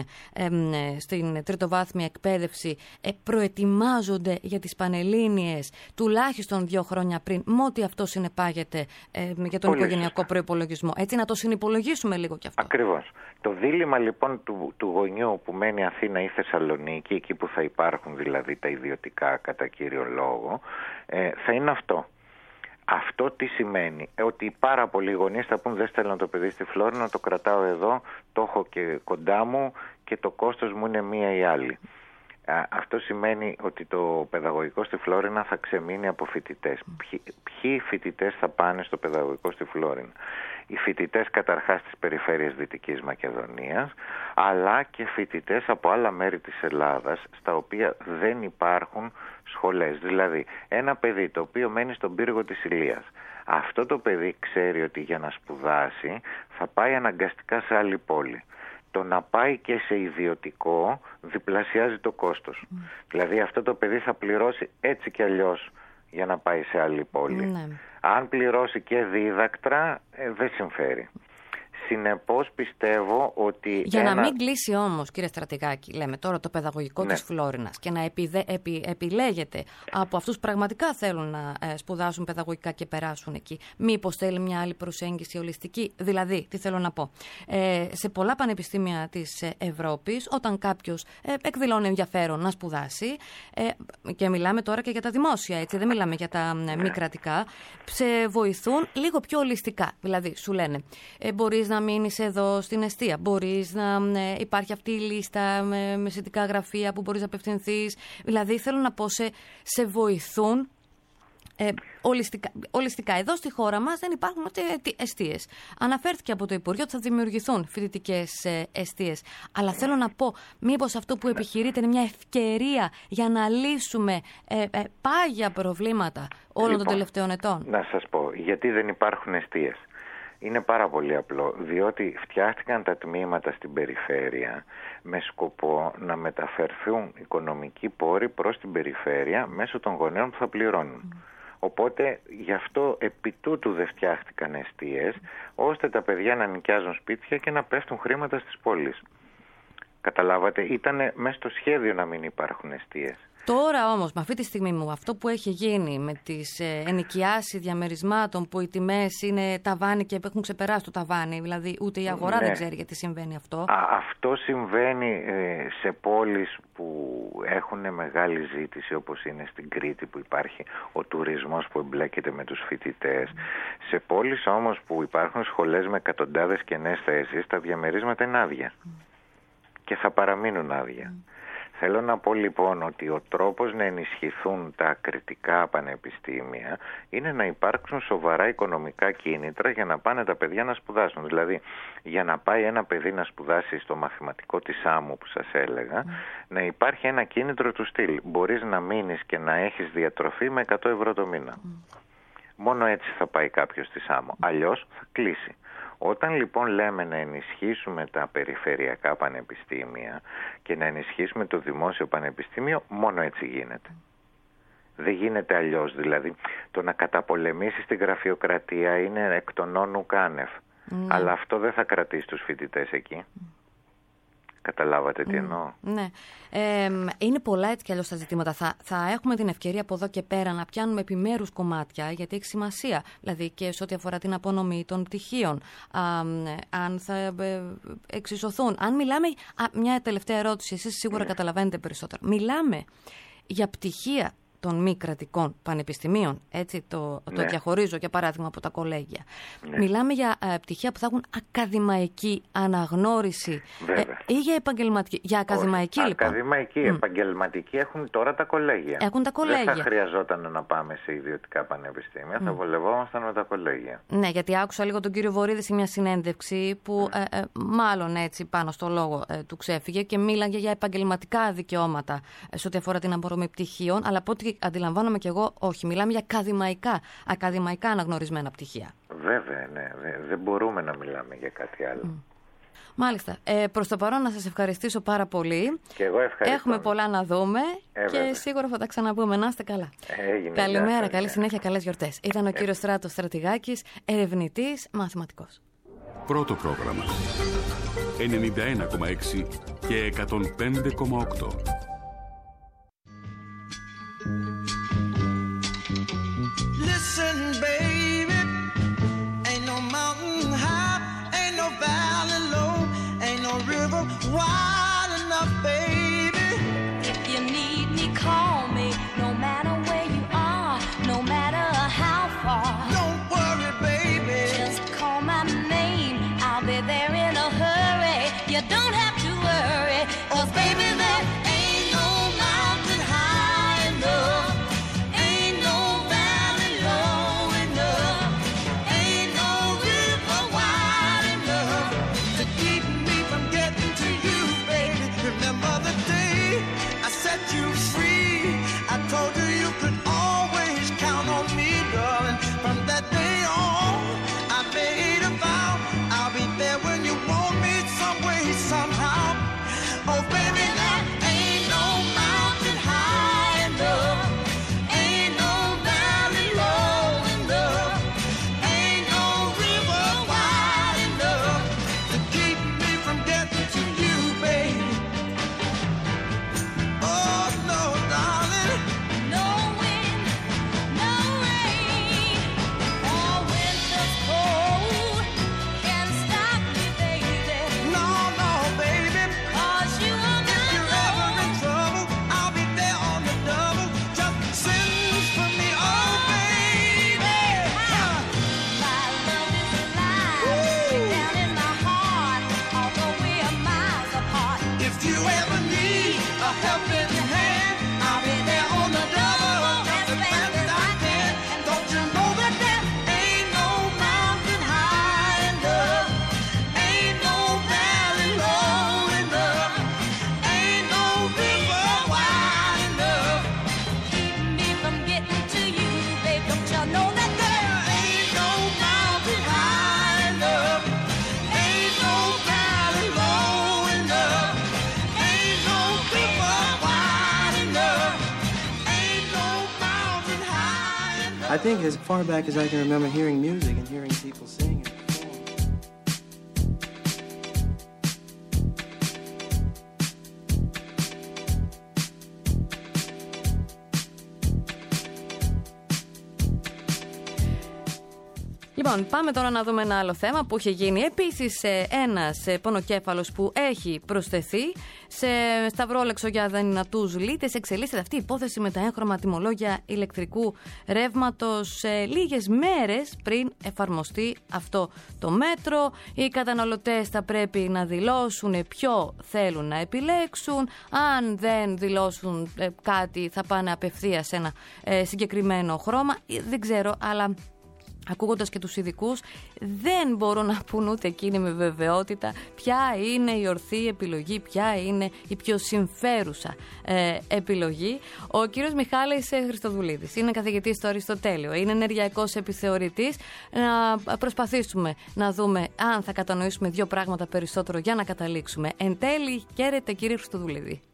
στην τριτοβάθμια εκπαίδευση προετοιμάζονται για τις Πανελλήνιες τουλάχιστον 2 χρόνια πριν, με ό,τι αυτό συνεπάγεται για τον οικογενειακό προϋπολογισμό. Έτσι, να το συνυπολογίσουμε λίγο κι αυτό. Ακριβώς. Το δίλημμα λοιπόν του γονιού που μένει Αθήνα ή Θεσσαλονίκη, εκεί που θα υπάρχουν δηλαδή τα ιδιωτικά κατά κύριο λόγο, θα είναι αυτό. Αυτό τι σημαίνει? Ότι πάρα πολλοί γονείς θα πούν δεν στέλνω το παιδί στη Φλόρινα, το κρατάω εδώ, το έχω και κοντά μου και το κόστος μου είναι μία ή άλλη. Αυτό σημαίνει ότι το παιδαγωγικό στη Φλόρινα θα ξεμείνει από φοιτητές. Ποιοι φοιτητές θα πάνε στο παιδαγωγικό στη Φλόρινα? Οι φοιτητές καταρχάς της περιφέρειας Δυτικής Μακεδονίας, αλλά και φοιτητές από άλλα μέρη της Ελλάδας, στα οποία δεν υπάρχουν σχολές. Δηλαδή, ένα παιδί το οποίο μένει στον πύργο της Ηλίας, αυτό το παιδί ξέρει ότι για να σπουδάσει θα πάει αναγκαστικά σε άλλη πόλη. Το να πάει και σε ιδιωτικό διπλασιάζει το κόστος. Δηλαδή αυτό το παιδί θα πληρώσει έτσι κι αλλιώς για να πάει σε άλλη πόλη. Ναι. Αν πληρώσει και δίδακτρα δεν συμφέρει. Συνεπώς πιστεύω ότι... Για να μην κλείσει όμως, κύριε Στρατηγάκη, λέμε τώρα το παιδαγωγικό της Φλόρινας και να επιλέγεται από αυτούς που πραγματικά θέλουν να σπουδάσουν παιδαγωγικά και περάσουν εκεί. Μήπως θέλει μια άλλη προσέγγιση ολιστική? Δηλαδή, τι θέλω να πω. Σε πολλά πανεπιστήμια της Ευρώπης, όταν κάποιος εκδηλώνει ενδιαφέρον να σπουδάσει, και μιλάμε τώρα και για τα δημόσια, έτσι, δεν μιλάμε για τα μη κρατικά, σε βοηθούν λίγο πιο ολιστικά. Δηλαδή, σου λένε, μπορείς να μείνεις εδώ στην εστία, μπορείς να υπάρχει αυτή η λίστα με σχετικά γραφεία που μπορείς να απευθυνθείς. Δηλαδή θέλω να πω σε βοηθούν ολιστικά. Εδώ στη χώρα μας δεν υπάρχουν εστίες. Αναφέρθηκε από το Υπουργείο ότι θα δημιουργηθούν φοιτητικές εστίες. Αλλά θέλω να πω, μήπως αυτό που επιχειρείται είναι μια ευκαιρία για να λύσουμε πάγια προβλήματα όλων των τελευταίων ετών? Να σας πω, γιατί δεν υπάρχουν εστίες. Είναι πάρα πολύ απλό, διότι φτιάχτηκαν τα τμήματα στην περιφέρεια με σκοπό να μεταφερθούν οικονομικοί πόροι προς την περιφέρεια μέσω των γονέων που θα πληρώνουν. Οπότε γι' αυτό επί τούτου δεν φτιάχτηκαν εστίες, ώστε τα παιδιά να νοικιάζουν σπίτια και να πέφτουν χρήματα στις πόλεις. Καταλάβατε, ήταν μέσα στο σχέδιο να μην υπάρχουν εστίες. Τώρα όμως, με αυτή τη στιγμή μου, αυτό που έχει γίνει με τις ενοικιάσεις διαμερισμάτων που οι τιμές είναι ταβάνι και έχουν ξεπεράσει το ταβάνι, δηλαδή ούτε η αγορά δεν ξέρει γιατί συμβαίνει αυτό. Αυτό συμβαίνει σε πόλεις που έχουν μεγάλη ζήτηση, όπως είναι στην Κρήτη που υπάρχει ο τουρισμός που εμπλέκεται με τους φοιτητές. Σε πόλεις όμως που υπάρχουν σχολές με εκατοντάδες κενές θέσεις, τα διαμερίσματα είναι άδεια και θα παραμείνουν άδεια. Θέλω να πω λοιπόν ότι ο τρόπος να ενισχυθούν τα κριτικά πανεπιστήμια είναι να υπάρξουν σοβαρά οικονομικά κίνητρα για να πάνε τα παιδιά να σπουδάσουν. Δηλαδή για να πάει ένα παιδί να σπουδάσει στο μαθηματικό της άμμου που σας έλεγα, να υπάρχει ένα κίνητρο του στυλ. Μπορείς να μείνεις και να έχεις διατροφή με 100 ευρώ το μήνα. Μόνο έτσι θα πάει κάποιος στη άμμο. Αλλιώς θα κλείσει. Όταν λοιπόν λέμε να ενισχύσουμε τα περιφερειακά πανεπιστήμια και να ενισχύσουμε το δημόσιο πανεπιστήμιο, μόνο έτσι γίνεται. Δεν γίνεται αλλιώς. Δηλαδή το να καταπολεμήσεις την γραφειοκρατία είναι εκ των όνου κάνευ. Αλλά αυτό δεν θα κρατήσει τους φοιτητές εκεί. Καταλάβατε τι εννοώ? Ναι. Είναι πολλά έτσι κι αλλιώς τα ζητήματα. Θα έχουμε την ευκαιρία από εδώ και πέρα να πιάνουμε επιμέρους κομμάτια, γιατί έχει σημασία. Δηλαδή και σε ό,τι αφορά την απονομή των πτυχίων. Αν θα εξισωθούν. Αν μιλάμε. Μια τελευταία ερώτηση, εσείς σίγουρα καταλαβαίνετε περισσότερο. Μιλάμε για πτυχία των μη κρατικών πανεπιστημίων, έτσι το διαχωρίζω για παράδειγμα από τα κολέγια. Μιλάμε για πτυχία που θα έχουν ακαδημαϊκή αναγνώριση ή για επαγγελματική. Για ακαδημαϊκή λοιπόν. Ακαδημαϊκή, επαγγελματική έχουν τώρα τα κολέγια. Έχουν τα κολέγια. Δεν θα χρειαζόταν να πάμε σε ιδιωτικά πανεπιστήμια, θα βολευόμασταν με τα κολέγια. Ναι, γιατί άκουσα λίγο τον κύριο Βορίδη σε μια συνέντευξη που μάλλον έτσι πάνω στο λόγο του ξέφυγε και μίλαγε για επαγγελματικά δικαιώματα σε ό,τι αφορά την απορρομή πτυχίων, αλλά από ό,τι αντιλαμβάνομαι και εγώ, όχι. Μιλάμε για ακαδημαϊκά αναγνωρισμένα πτυχία. Βέβαια, ναι. Δεν μπορούμε να μιλάμε για κάτι άλλο. Μάλιστα. Προς το παρόν να σας ευχαριστήσω πάρα πολύ. Και εγώ ευχαριστώ. Έχουμε πολλά να δούμε και σίγουρα θα τα ξαναπούμε. Να είστε καλά. Καλημέρα, καλή συνέχεια, καλές γιορτές. Ήταν ο κύριος Στράτος Στρατηγάκης, ερευνητής, μαθηματικός. Πρώτο πρόγραμμα 91,6 και 105,8. Listen, baby, ain't no mountain high, ain't no valley low, ain't no river wide enough, baby. If you need me, call me, no matter where you are, no matter how far. Don't worry, baby, just call my name, I'll be there in a hurry. You don't have to worry, 'cause baby, there ain't no mountain high enough. I think as far back as I can remember hearing music and hearing people sing and perform. Λοιπόν, πάμε τώρα να δούμε ένα άλλο θέμα που είχε γίνει. Επίσης, ένας πονοκέφαλος που έχει προσθεθεί σε σταυρόλεξο για δυνατούς λύτες. Εξελίσσεται αυτή η υπόθεση με τα έγχρωμα τιμολόγια ηλεκτρικού ρεύματος λίγες μέρες πριν εφαρμοστεί αυτό το μέτρο. Οι καταναλωτές θα πρέπει να δηλώσουν ποιο θέλουν να επιλέξουν. Αν δεν δηλώσουν κάτι, θα πάνε απευθείας σε ένα συγκεκριμένο χρώμα. Δεν ξέρω, αλλά ακούγοντας και τους ειδικούς, δεν μπορούν να πούν ούτε εκείνοι με βεβαιότητα ποια είναι η ορθή επιλογή, ποια είναι η πιο συμφέρουσα επιλογή. Ο κύριος Μιχάλης Χριστοδουλίδης είναι καθηγητής στο Αριστοτέλειο, είναι ενεργειακός επιθεωρητής. Να προσπαθήσουμε να δούμε αν θα κατανοήσουμε δύο πράγματα περισσότερο για να καταλήξουμε. Εν τέλει, χαίρετε κύριε Χριστοδουλίδη.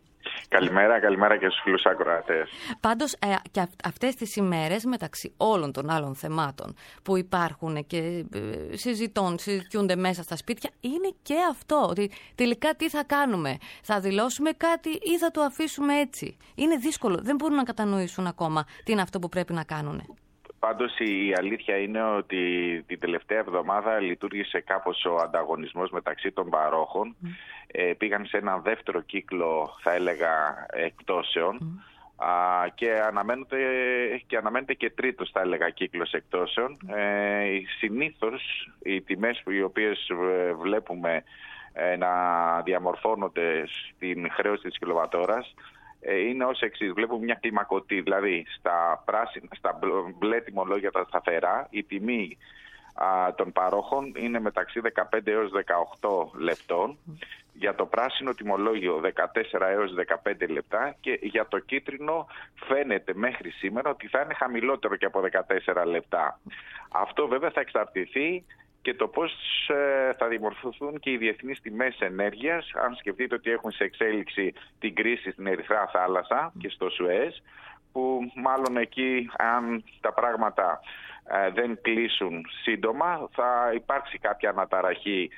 Καλημέρα και στους φίλους ακροατές. Πάντως, και αυτές τις ημέρες, μεταξύ όλων των άλλων θεμάτων που υπάρχουν και συζητιούνται μέσα στα σπίτια, είναι και αυτό, ότι τελικά τι θα κάνουμε, θα δηλώσουμε κάτι ή θα το αφήσουμε έτσι. Είναι δύσκολο, δεν μπορούν να κατανοήσουν ακόμα τι είναι αυτό που πρέπει να κάνουν. Πάντως η αλήθεια είναι ότι την τελευταία εβδομάδα λειτουργήσε κάπως ο ανταγωνισμός μεταξύ των παρόχων. Πήγαν σε έναν δεύτερο κύκλο, θα έλεγα, εκπτώσεων και αναμένεται και τρίτος, θα έλεγα, κύκλος εκπτώσεων. Συνήθως οι τιμές οι οποίες βλέπουμε να διαμορφώνονται στην χρέωση της κιλοβατόρας είναι ως εξής. Βλέπουμε μια κλιμακωτή, δηλαδή στα μπλε τιμολόγια τα σταθερά, η τιμή των παρόχων είναι μεταξύ 15 έως 18 λεπτών, για το πράσινο τιμολόγιο 14 έως 15 λεπτά και για το κίτρινο φαίνεται μέχρι σήμερα ότι θα είναι χαμηλότερο και από 14 λεπτά. Αυτό βέβαια θα εξαρτηθεί και το πώς θα δημορφωθούν και οι διεθνείς τιμές ενέργειας. Αν σκεφτείτε ότι έχουν σε εξέλιξη την κρίση στην Ερυθρά Θάλασσα και στο Σουέζ, που μάλλον εκεί, αν τα πράγματα δεν κλείσουν σύντομα, θα υπάρξει κάποια αναταραχή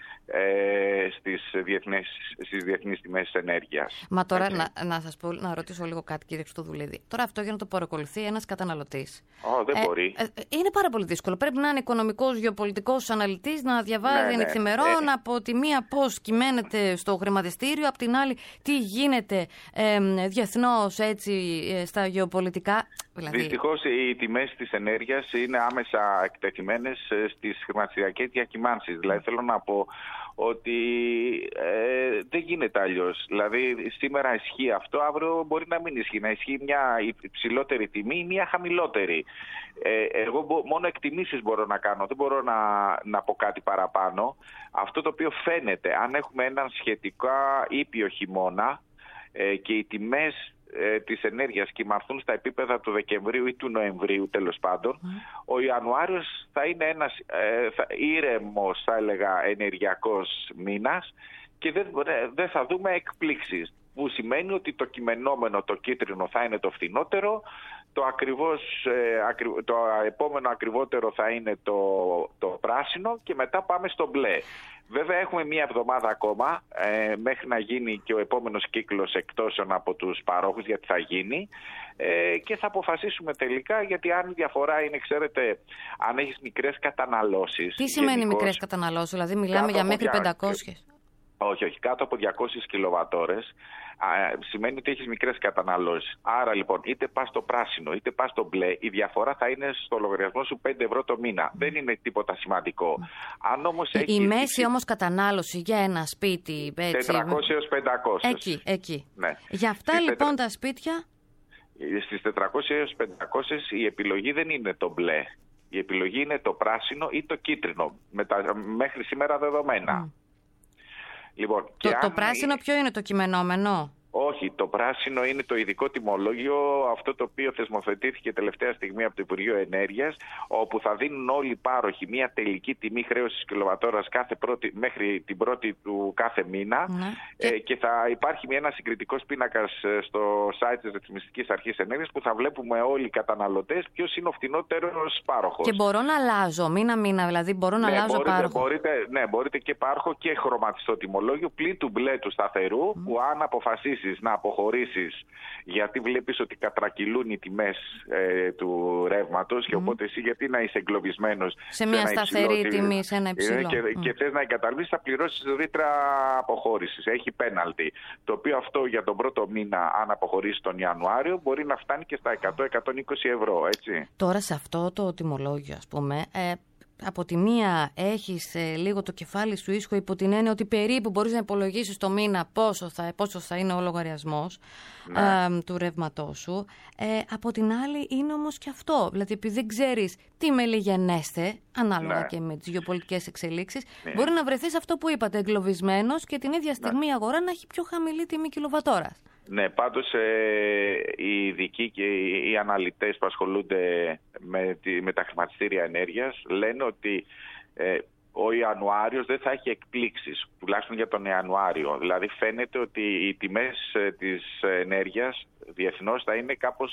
στις διεθνείς τιμές ενέργειας. Μα τώρα να ρωτήσω λίγο κάτι, κύριε Χριστοδουλίδη. Τώρα αυτό για να το παρακολουθεί ένας καταναλωτής. Δεν μπορεί. Είναι πάρα πολύ δύσκολο. Πρέπει να είναι οικονομικός, γεωπολιτικός αναλυτής, να διαβάζει νυχθημερών από τη μία πώς κυμαίνεται στο χρηματιστήριο, από την άλλη τι γίνεται διεθνώς έτσι στα γεωπολιτικά. Δηλαδή... Δυστυχώς οι τιμές της ενέργειας είναι άμεσα εκτεθειμένες στις χρηματιστηριακές διακυμάνσεις. Δηλαδή θέλω να πω ότι δεν γίνεται αλλιώς. Δηλαδή σήμερα ισχύει αυτό, αύριο μπορεί να μην ισχύει. Να ισχύει μια υψηλότερη τιμή ή μια χαμηλότερη. Εγώ μόνο εκτιμήσεις μπορώ να κάνω, δεν μπορώ να πω κάτι παραπάνω. Αυτό το οποίο φαίνεται, αν έχουμε έναν σχετικά ήπιο χειμώνα και οι τιμές της ενέργειας κυμαθούν στα επίπεδα του Δεκεμβρίου ή του Νοεμβρίου, τέλος πάντων, ο Ιανουάριος θα είναι ένας ήρεμος, θα έλεγα, ενεργειακός μήνας και δεν θα δούμε εκπλήξεις, που σημαίνει ότι το κειμενόμενο, το κίτρινο, θα είναι το φθηνότερο, το επόμενο ακριβότερο θα είναι το πράσινο και μετά πάμε στο μπλε. Βέβαια έχουμε μία εβδομάδα ακόμα μέχρι να γίνει και ο επόμενος κύκλος εκπτώσεων από τους παρόχους, γιατί θα γίνει και θα αποφασίσουμε τελικά, γιατί αν η διαφορά είναι, ξέρετε, αν έχεις μικρές καταναλώσεις. Τι σημαίνει μικρές καταναλώσεις, δηλαδή μιλάμε για μέχρι 500? Όχι, κάτω από 200 κιλοβατόρες σημαίνει ότι έχεις μικρές καταναλώσεις. Άρα λοιπόν, είτε πας στο πράσινο είτε πας στο μπλε, η διαφορά θα είναι στο λογαριασμό σου 5 ευρώ το μήνα. Δεν είναι τίποτα σημαντικό. Αν όμως η μέση όμως κατανάλωση για ένα σπίτι, έτσι, 400 έως 500. Εκεί. Ναι. Για αυτά λοιπόν τα σπίτια. Στις 400 έως 500 η επιλογή δεν είναι το μπλε. Η επιλογή είναι το πράσινο ή το κίτρινο, με τα μέχρι σήμερα δεδομένα. Λοιπόν, το πράσινο ποιο είναι, το κειμενόμενο? Όχι, το πράσινο είναι το ειδικό τιμολόγιο, αυτό το οποίο θεσμοθετήθηκε τελευταία στιγμή από το Υπουργείο Ενέργειας, όπου θα δίνουν όλοι οι πάροχοι μια τελική τιμή χρέωσης κιλοβατόρας μέχρι την πρώτη του κάθε μήνα, και θα υπάρχει ένας συγκριτικός πίνακας στο site της Ρυθμιστικής Αρχής Ενέργειας, που θα βλέπουμε όλοι οι καταναλωτές ποιος είναι ο φτηνότερος πάροχος. Και μπορώ να αλλάζω μήνα-μήνα, δηλαδή μπορώ να αλλάζω πάροχο? Μπορείτε και πάροχο και χρωματιστό τιμολόγιο, πλην του μπλε του σταθερού, που αν αποφασίσει να αποχωρήσεις, γιατί βλέπεις ότι κατρακυλούν οι τιμές του ρεύματος, και οπότε εσύ γιατί να είσαι εγκλωβισμένος σε μια σταθερή τιμή, σε ένα υψηλό, και θες να εγκαταλείψεις, θα πληρώσεις ρήτρα αποχώρησης. Έχει πέναλτι, το οποίο αυτό για τον πρώτο μήνα, αν αποχωρήσεις τον Ιανουάριο, μπορεί να φτάνει και στα 100-120 ευρώ, έτσι. Τώρα σε αυτό το τιμολόγιο, ας πούμε, από τη μία έχεις λίγο το κεφάλι σου ίσχο, υπό την έννοια ότι περίπου μπορείς να υπολογίσεις το μήνα πόσο θα είναι ο λογαριασμός του ρεύματός σου. Από την άλλη είναι όμως και αυτό. Δηλαδή, επειδή δεν ξέρεις τι μελιγενέστε, ανάλογα και με τις γεωπολιτικές εξελίξεις, μπορεί να βρεθείς αυτό που είπατε, εγκλωβισμένος, και την ίδια στιγμή η αγορά να έχει πιο χαμηλή τιμή κιλοβατόρας. Ναι, πάντως οι ειδικοί και οι αναλυτές που ασχολούνται με τα χρηματιστήρια ενέργειας λένε ότι ο Ιανουάριος δεν θα έχει εκπλήξεις, τουλάχιστον για τον Ιανουάριο. Δηλαδή φαίνεται ότι οι τιμές της ενέργειας διεθνώς θα είναι κάπως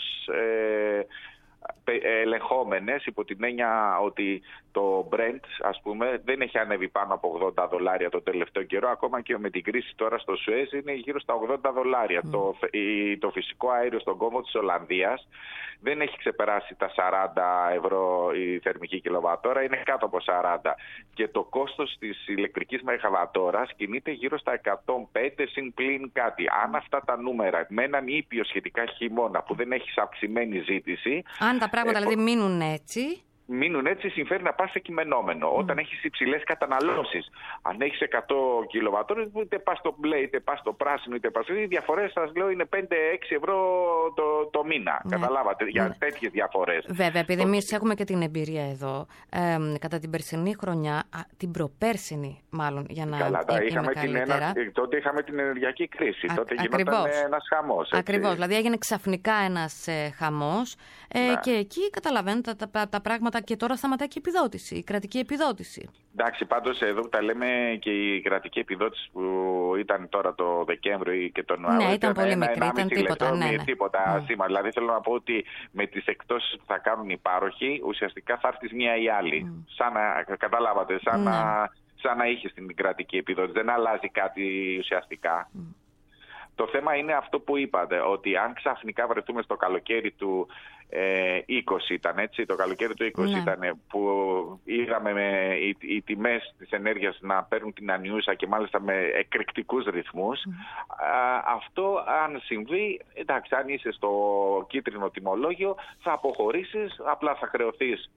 ελεγχόμενες, υπό την έννοια ότι το Brent, ας πούμε, δεν έχει ανέβει πάνω από $80 το τελευταίο καιρό. Ακόμα και με την κρίση τώρα στο Σουέζ είναι γύρω στα $80. Το φυσικό αέριο στον κόμβο της Ολλανδίας δεν έχει ξεπεράσει τα €40 η θερμική κιλοβατόρα, είναι κάτω από 40. Και το κόστος της ηλεκτρικής μεγαβατόρας κινείται γύρω στα 105 συν πλην κάτι. Αν αυτά τα νούμερα με έναν ήπιο σχετικά χειμώνα που δεν έχει αυξημένη ζήτηση. Αν τα πράγματα δηλαδή μείνουν έτσι. Συμφέρει να πας σε κειμενόμενο. Όταν έχεις υψηλές καταναλώσεις, αν έχεις 100 κιλοβατόρες, είτε πας στο μπλε, είτε πας στο πράσινο, είτε πας. Οι διαφορές, σας λέω, είναι 5-6 ευρώ το μήνα. Καταλάβατε, για τέτοιες διαφορές. Βέβαια, επειδή εμείς έχουμε και την εμπειρία εδώ, κατά την περσινή χρονιά, την προπέρσινη μάλλον, για να είμαι καλύτερα. Τότε είχαμε την ενεργειακή κρίση. Τότε γινόταν ένας χαμός. Ακριβώς. Δηλαδή έγινε ξαφνικά ένας χαμός και εκεί καταλαβαίνετε τα πράγματα. Και τώρα σταματάει και η επιδότηση, η κρατική επιδότηση. Εντάξει, πάντως εδώ τα λέμε και η κρατική επιδότηση που ήταν τώρα το Δεκέμβριο και τον Νοέμβριο. Ναι, ήταν πολύ μικρή, ήταν τίποτα. Σήμα. Δηλαδή θέλω να πω ότι με τις εκτόσεις που θα κάνουν οι πάροχοι, ουσιαστικά θα έρθει μία ή άλλη. Σαν να, καταλάβατε, σαν να είχε την κρατική επιδότηση. Δεν αλλάζει κάτι ουσιαστικά. Το θέμα είναι αυτό που είπατε, ότι αν ξαφνικά βρεθούμε στο καλοκαίρι του 20 ήταν έτσι, το καλοκαίρι του 20 ήταν που είδαμε οι τιμές της ενέργειας να παίρνουν την ανιούσα και μάλιστα με εκρηκτικούς ρυθμούς. Αυτό αν συμβεί, εντάξει, αν είσαι στο κίτρινο τιμολόγιο θα αποχωρήσεις, απλά θα χρεωθείς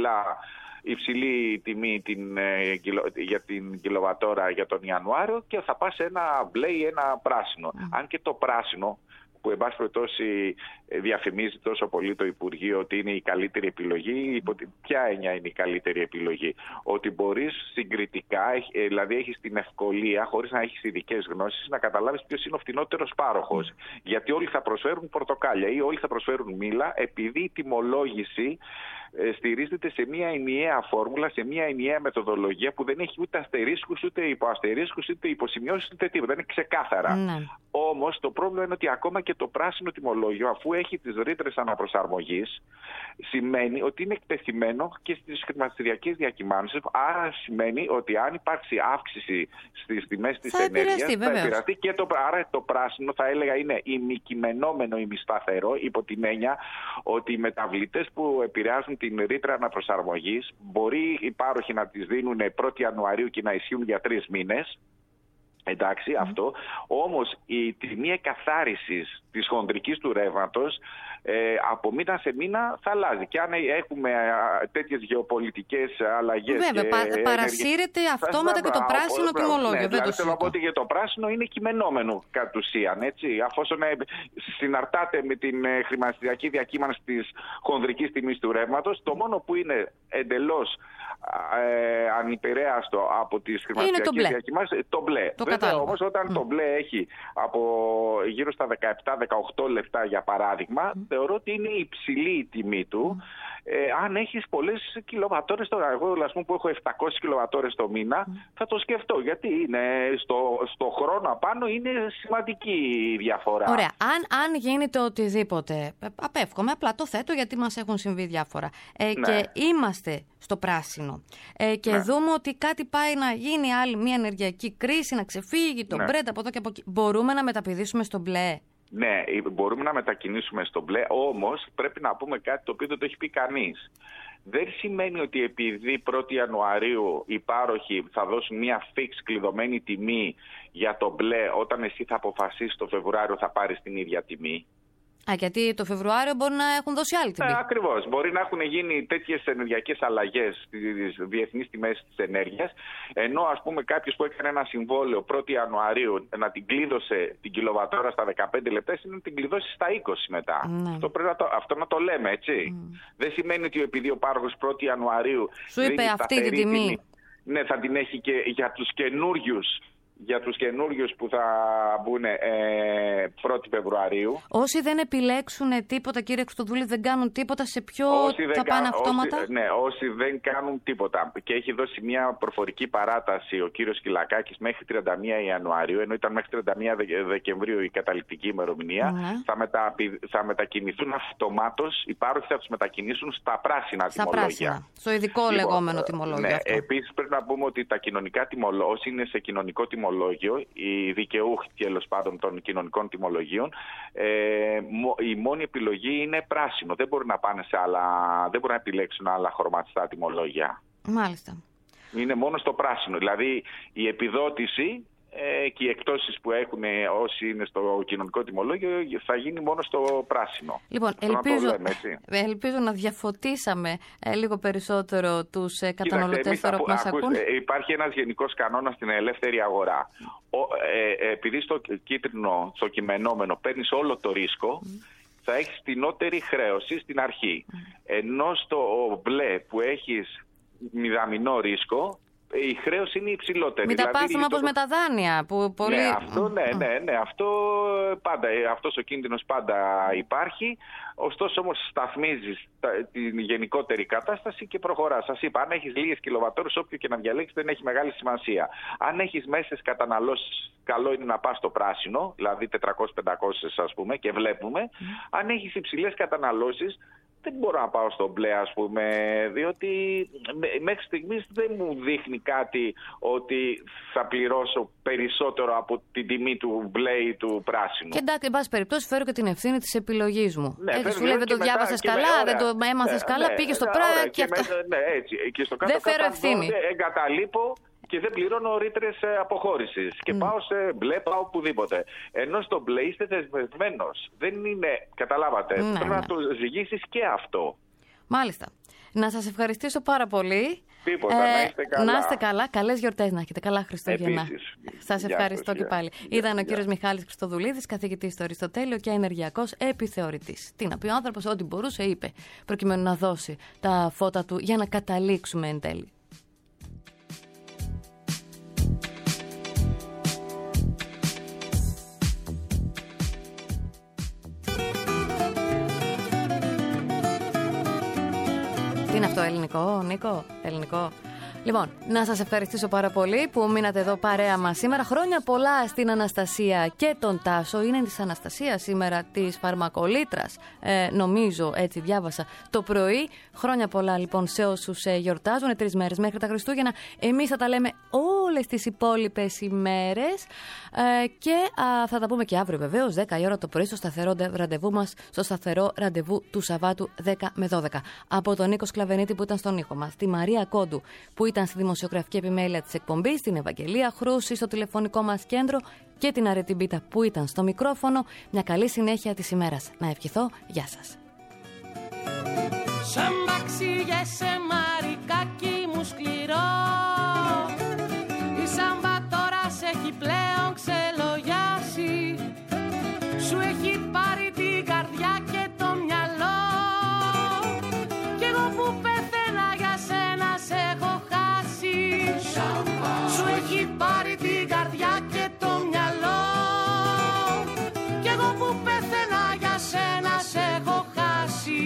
υψηλή τιμή για την κιλοβατόρα για τον Ιανουάριο και θα πας σε ένα μπλε ή ένα πράσινο. Αν και το πράσινο, που εν πάση περιπτώσει διαφημίζει τόσο πολύ το Υπουργείο ότι είναι η καλύτερη επιλογή, ποια έννοια είναι η καλύτερη επιλογή? Ότι μπορείς συγκριτικά, δηλαδή έχεις την ευκολία, χωρίς να έχεις ειδικές γνώσεις, να καταλάβεις ποιος είναι ο φτηνότερος πάροχος. Γιατί όλοι θα προσφέρουν πορτοκάλια ή όλοι θα προσφέρουν μήλα, επειδή η τιμολόγηση στηρίζεται σε μια ενιαία φόρμουλα, σε μια ενιαία μεθοδολογία που δεν έχει ούτε αστερίσκους, ούτε υποαστερίσκους, ούτε υποσημειώσεις, ούτε τίποτα. Είναι ξεκάθαρα. Όμως το πρόβλημα είναι ότι ακόμα και το πράσινο τιμολόγιο, αφού έχει τις ρήτρες αναπροσαρμογής, σημαίνει ότι είναι εκτεθειμένο και στις χρηματιστηριακές διακυμάνσεις. Άρα σημαίνει ότι αν υπάρξει αύξηση στις τιμές της ενέργειας, θα επηρεαστεί και άρα το πράσινο, θα έλεγα, είναι ημικειμενόμενο, ημισταθερό, υπό την έννοια ότι οι μεταβλητές που επηρεάζουν την ρήτρα αναπροσαρμογής μπορεί οι πάροχοι να τις δίνουν 1η Ιανουαρίου και να ισχύουν για 3 μήνες. Εντάξει, αυτό. Όμως η τιμή εκαθάρισης της χονδρικής του ρεύματος από μήνα σε μήνα θα αλλάζει. Και αν έχουμε τέτοιες γεωπολιτικές αλλαγές. Βέβαια, παρασύρεται αυτόματα και το πράσινο τιμολόγιο. Δηλαδή θέλω να πω ότι για το πράσινο είναι κειμενόμενο κατ' ουσίαν. Αφόσον συναρτάται με την χρηματιστηριακή διακύμανση της χονδρικής τιμής του ρεύματος, το μόνο που είναι εντελώς ανυπηρέαστο από τις χρηματιστηριακές διακυμάνσεις, το μπλε. Βέβαια όμως όταν το μπλε έχει από γύρω στα 17-18 λεπτά για παράδειγμα, θεωρώ ότι είναι υψηλή η τιμή του. Αν έχεις πολλές κιλοβατόρες τώρα, εγώ ας πούμε που έχω 700 κιλοβατόρες το μήνα, θα το σκεφτώ, γιατί είναι στο χρόνο απάνω είναι σημαντική η διαφορά. Ωραία, αν γίνεται οτιδήποτε, απέφχομαι, απλά το θέτω γιατί μας έχουν συμβεί διάφορα, και είμαστε στο πράσινο και δούμε ότι κάτι πάει να γίνει, άλλη μια ενεργειακή κρίση, να ξεφύγει το Brent από εδώ και από εκεί, μπορούμε να μεταπηδήσουμε στο μπλε? Ναι, μπορούμε να μετακινήσουμε στο μπλε, όμως πρέπει να πούμε κάτι το οποίο δεν το έχει πει κανείς. Δεν σημαίνει ότι επειδή 1η Ιανουαρίου οι πάροχοι θα δώσουν μια fix κλειδωμένη τιμή για το μπλε, όταν εσύ θα αποφασίσεις το Φεβρουάριο θα πάρεις την ίδια τιμή. Γιατί το Φεβρουάριο μπορεί να έχουν δώσει άλλη τιμή. Ακριβώς. Μπορεί να έχουν γίνει τέτοιες ενεργειακές αλλαγές στις διεθνείς τιμές της ενέργειας, ενώ ας πούμε κάποιος που έκανε ένα συμβόλαιο 1η Ιανουαρίου να την κλείδωσε την κιλοβατόρα στα 15 λεπτά, είναι να την κλειδώσει στα 20 μετά. Αυτό πρέπει αυτό να το λέμε, έτσι. Δεν σημαίνει ότι επειδή ο πάροχος 1η Ιανουαρίου σου είπε αυτή την τιμή. Ναι, θα την έχει και για τους καινούριους. Για τους καινούριους που θα μπουν 1η Φεβρουαρίου. Όσοι δεν επιλέξουν τίποτα, κύριε Χριστοδούλη, δεν κάνουν τίποτα, σε ποιο θα πάνε αυτόματα? Όσοι δεν κάνουν τίποτα. Και έχει δώσει μια προφορική παράταση ο κύριος Κυλακάκης μέχρι 31 Ιανουαρίου, ενώ ήταν μέχρι 31 Δεκεμβρίου η καταληκτική ημερομηνία. Θα μετακινηθούν αυτομάτως, οι πάροχοι θα τους μετακινήσουν στα πράσινα τιμολόγια. Στο ειδικό λεγόμενο τιμολόγιο. Ναι, επίσης πρέπει να πούμε ότι τα κοινωνικά τιμολόγια, όσοι είναι σε κοινωνικό τιμολόγιο, οι δικαιούχοι τέλος πάντων των κοινωνικών τιμολογίων, η μόνη επιλογή είναι πράσινο. Δεν μπορούν να πάνε σε άλλα, δεν μπορούν να επιλέξουν άλλα χρωματιστά τιμολόγια. Μάλιστα. Είναι μόνο στο πράσινο. Δηλαδή η επιδότηση και οι εκτόσεις που έχουν όσοι είναι στο κοινωνικό τιμολόγιο θα γίνει μόνο στο πράσινο. Λοιπόν, ελπίζω να διαφωτίσαμε λίγο περισσότερο τους καταναλωτές τώρα που μας ακούν. Υπάρχει ένας γενικός κανόνας στην ελεύθερη αγορά. Επειδή στο κίτρινο, στο κειμενόμενο, παίρνεις όλο το ρίσκο, θα έχεις φτηνότερη χρέωση στην αρχή. Ενώ στο μπλε που έχεις μηδαμινό ρίσκο, η χρέωση είναι υψηλότερη. Μην τα πάθουμε όπως με τα δάνεια. Που πολύ... Αυτό πάντα, αυτός ο κίνδυνος πάντα υπάρχει. Ωστόσο όμως σταθμίζεις την γενικότερη κατάσταση και προχωράς. Σας είπα, αν έχεις λίγες κιλοβατόρες, όποιο και να διαλέξεις δεν έχει μεγάλη σημασία. Αν έχεις μέσες καταναλώσεις, καλό είναι να πας στο πράσινο, δηλαδή 400-500 ας πούμε, και βλέπουμε. Αν έχεις υψηλές καταναλώσεις, δεν μπορώ να πάω στο μπλε, ας πούμε, διότι μέχρι στιγμής δεν μου δείχνει κάτι ότι θα πληρώσω περισσότερο από την τιμή του μπλε ή του πράσινου. Και εντάξει, εν πάση περιπτώσει, φέρω και την ευθύνη της επιλογής μου. Έτσι σου λέει, δεν το διάβασες καλά, δεν το έμαθες καλά, πήγες στο πράγμα και αυτά. Και στο δεν φέρω ευθύνη. Εγκαταλείπω και δεν πληρώνω ρήτρες αποχώρησης. Και πάω σε μπλε, πάω οπουδήποτε. Ενώ στο μπλε είστε δεσμευμένος. Δεν είναι, καταλάβατε, πρέπει να το ζυγίσεις και αυτό. Μάλιστα. Να σας ευχαριστήσω πάρα πολύ. Τίποτα, να είστε καλά. Να είστε καλά. Καλές γιορτές να έχετε. Καλά Χριστούγεννα. Επίσης. Σας ευχαριστώ και πάλι. Ήταν ο κύριος Μιχάλης Χριστοδουλίδης, καθηγητής στο Αριστοτέλειο και ενεργειακός επιθεωρητής. Τι να πει ο άνθρωπος, ό,τι μπορούσε είπε, προκειμένου να δώσει τα φώτα του για να καταλήξουμε εν τέλει. Τι είναι αυτό, ελληνικό, Νίκο, ελληνικό? Λοιπόν, να σας ευχαριστήσω πάρα πολύ που μείνατε εδώ παρέα μας σήμερα. Χρόνια πολλά στην Αναστασία και τον Τάσο. Είναι της Αναστασίας σήμερα, της φαρμακολήτρας. Νομίζω, έτσι διάβασα το πρωί. Χρόνια πολλά λοιπόν σε όσους γιορτάζουν. 3 μέρες μέχρι τα Χριστούγεννα. Εμείς θα τα λέμε όλες τις υπόλοιπες ημέρες. Και θα τα πούμε και αύριο βεβαίως, 10 η ώρα το πρωί, στο σταθερό ραντεβού μας, στο σταθερό ραντεβού του Σαββάτου 10 με 12. Από τον Νίκο Σκλαβενίτη που ήταν στον ήχο μας, τη Μαρία Κόντου που ήταν στη δημοσιογραφική επιμέλεια της εκπομπής, την Ευαγγελία Χρούση στο τηλεφωνικό μας κέντρο και την Αρετή Μπίτα που ήταν στο μικρόφωνο. Μια καλή συνέχεια της ημέρας. Να ευχηθώ. Γεια σας. Σαμπαξίγεσαι μαρικάκι μου σκληρό, η σάμπα τώρα σε έχει πλέον ξελογιάσει, σου έχει πάρει την καρδιά και το μυαλό, κι εγώ που πεθαίνα για σένα σε έχω χάσει. Σου έχει πάρει την καρδιά και το μυαλό, κι εγώ που πεθαίνα για σένα σε έχω χάσει.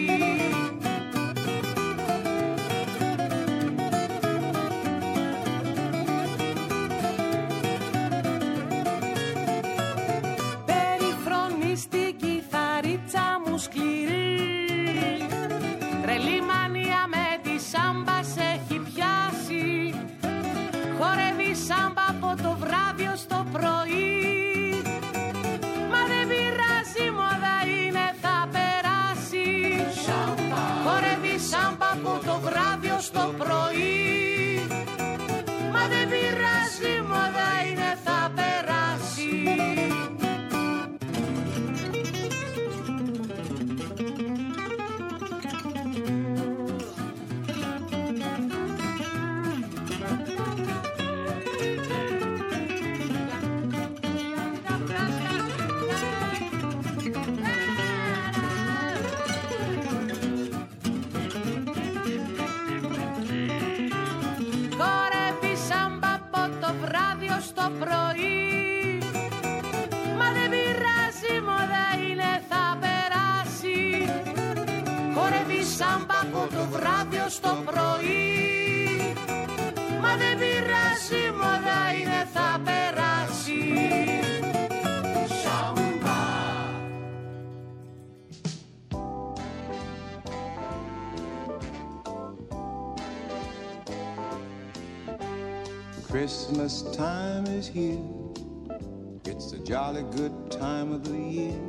Christmas time is here. It's a jolly good time of the year.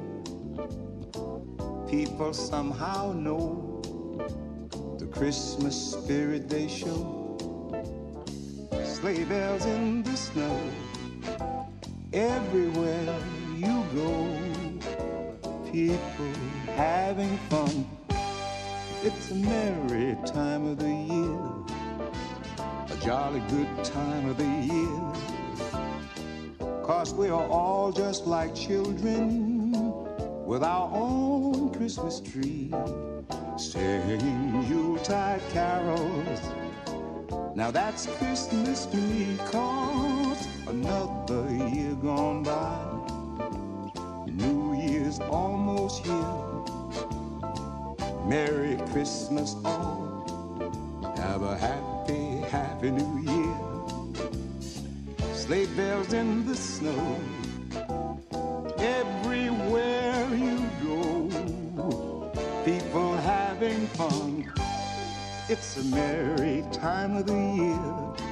People somehow know the Christmas spirit they show. Sleigh bells in the snow, everywhere you go. People having fun. It's a merry time of the year, a jolly good time of the year. 'Cause we are all just like children with our own Christmas tree, singing Yuletide carols. Now that's Christmas to me, 'cause another year gone by, New Year's almost here. Merry Christmas all, have a happy, happy New Year. Sleigh bells in the snow, everywhere you go. People having fun, it's a merry time of the year,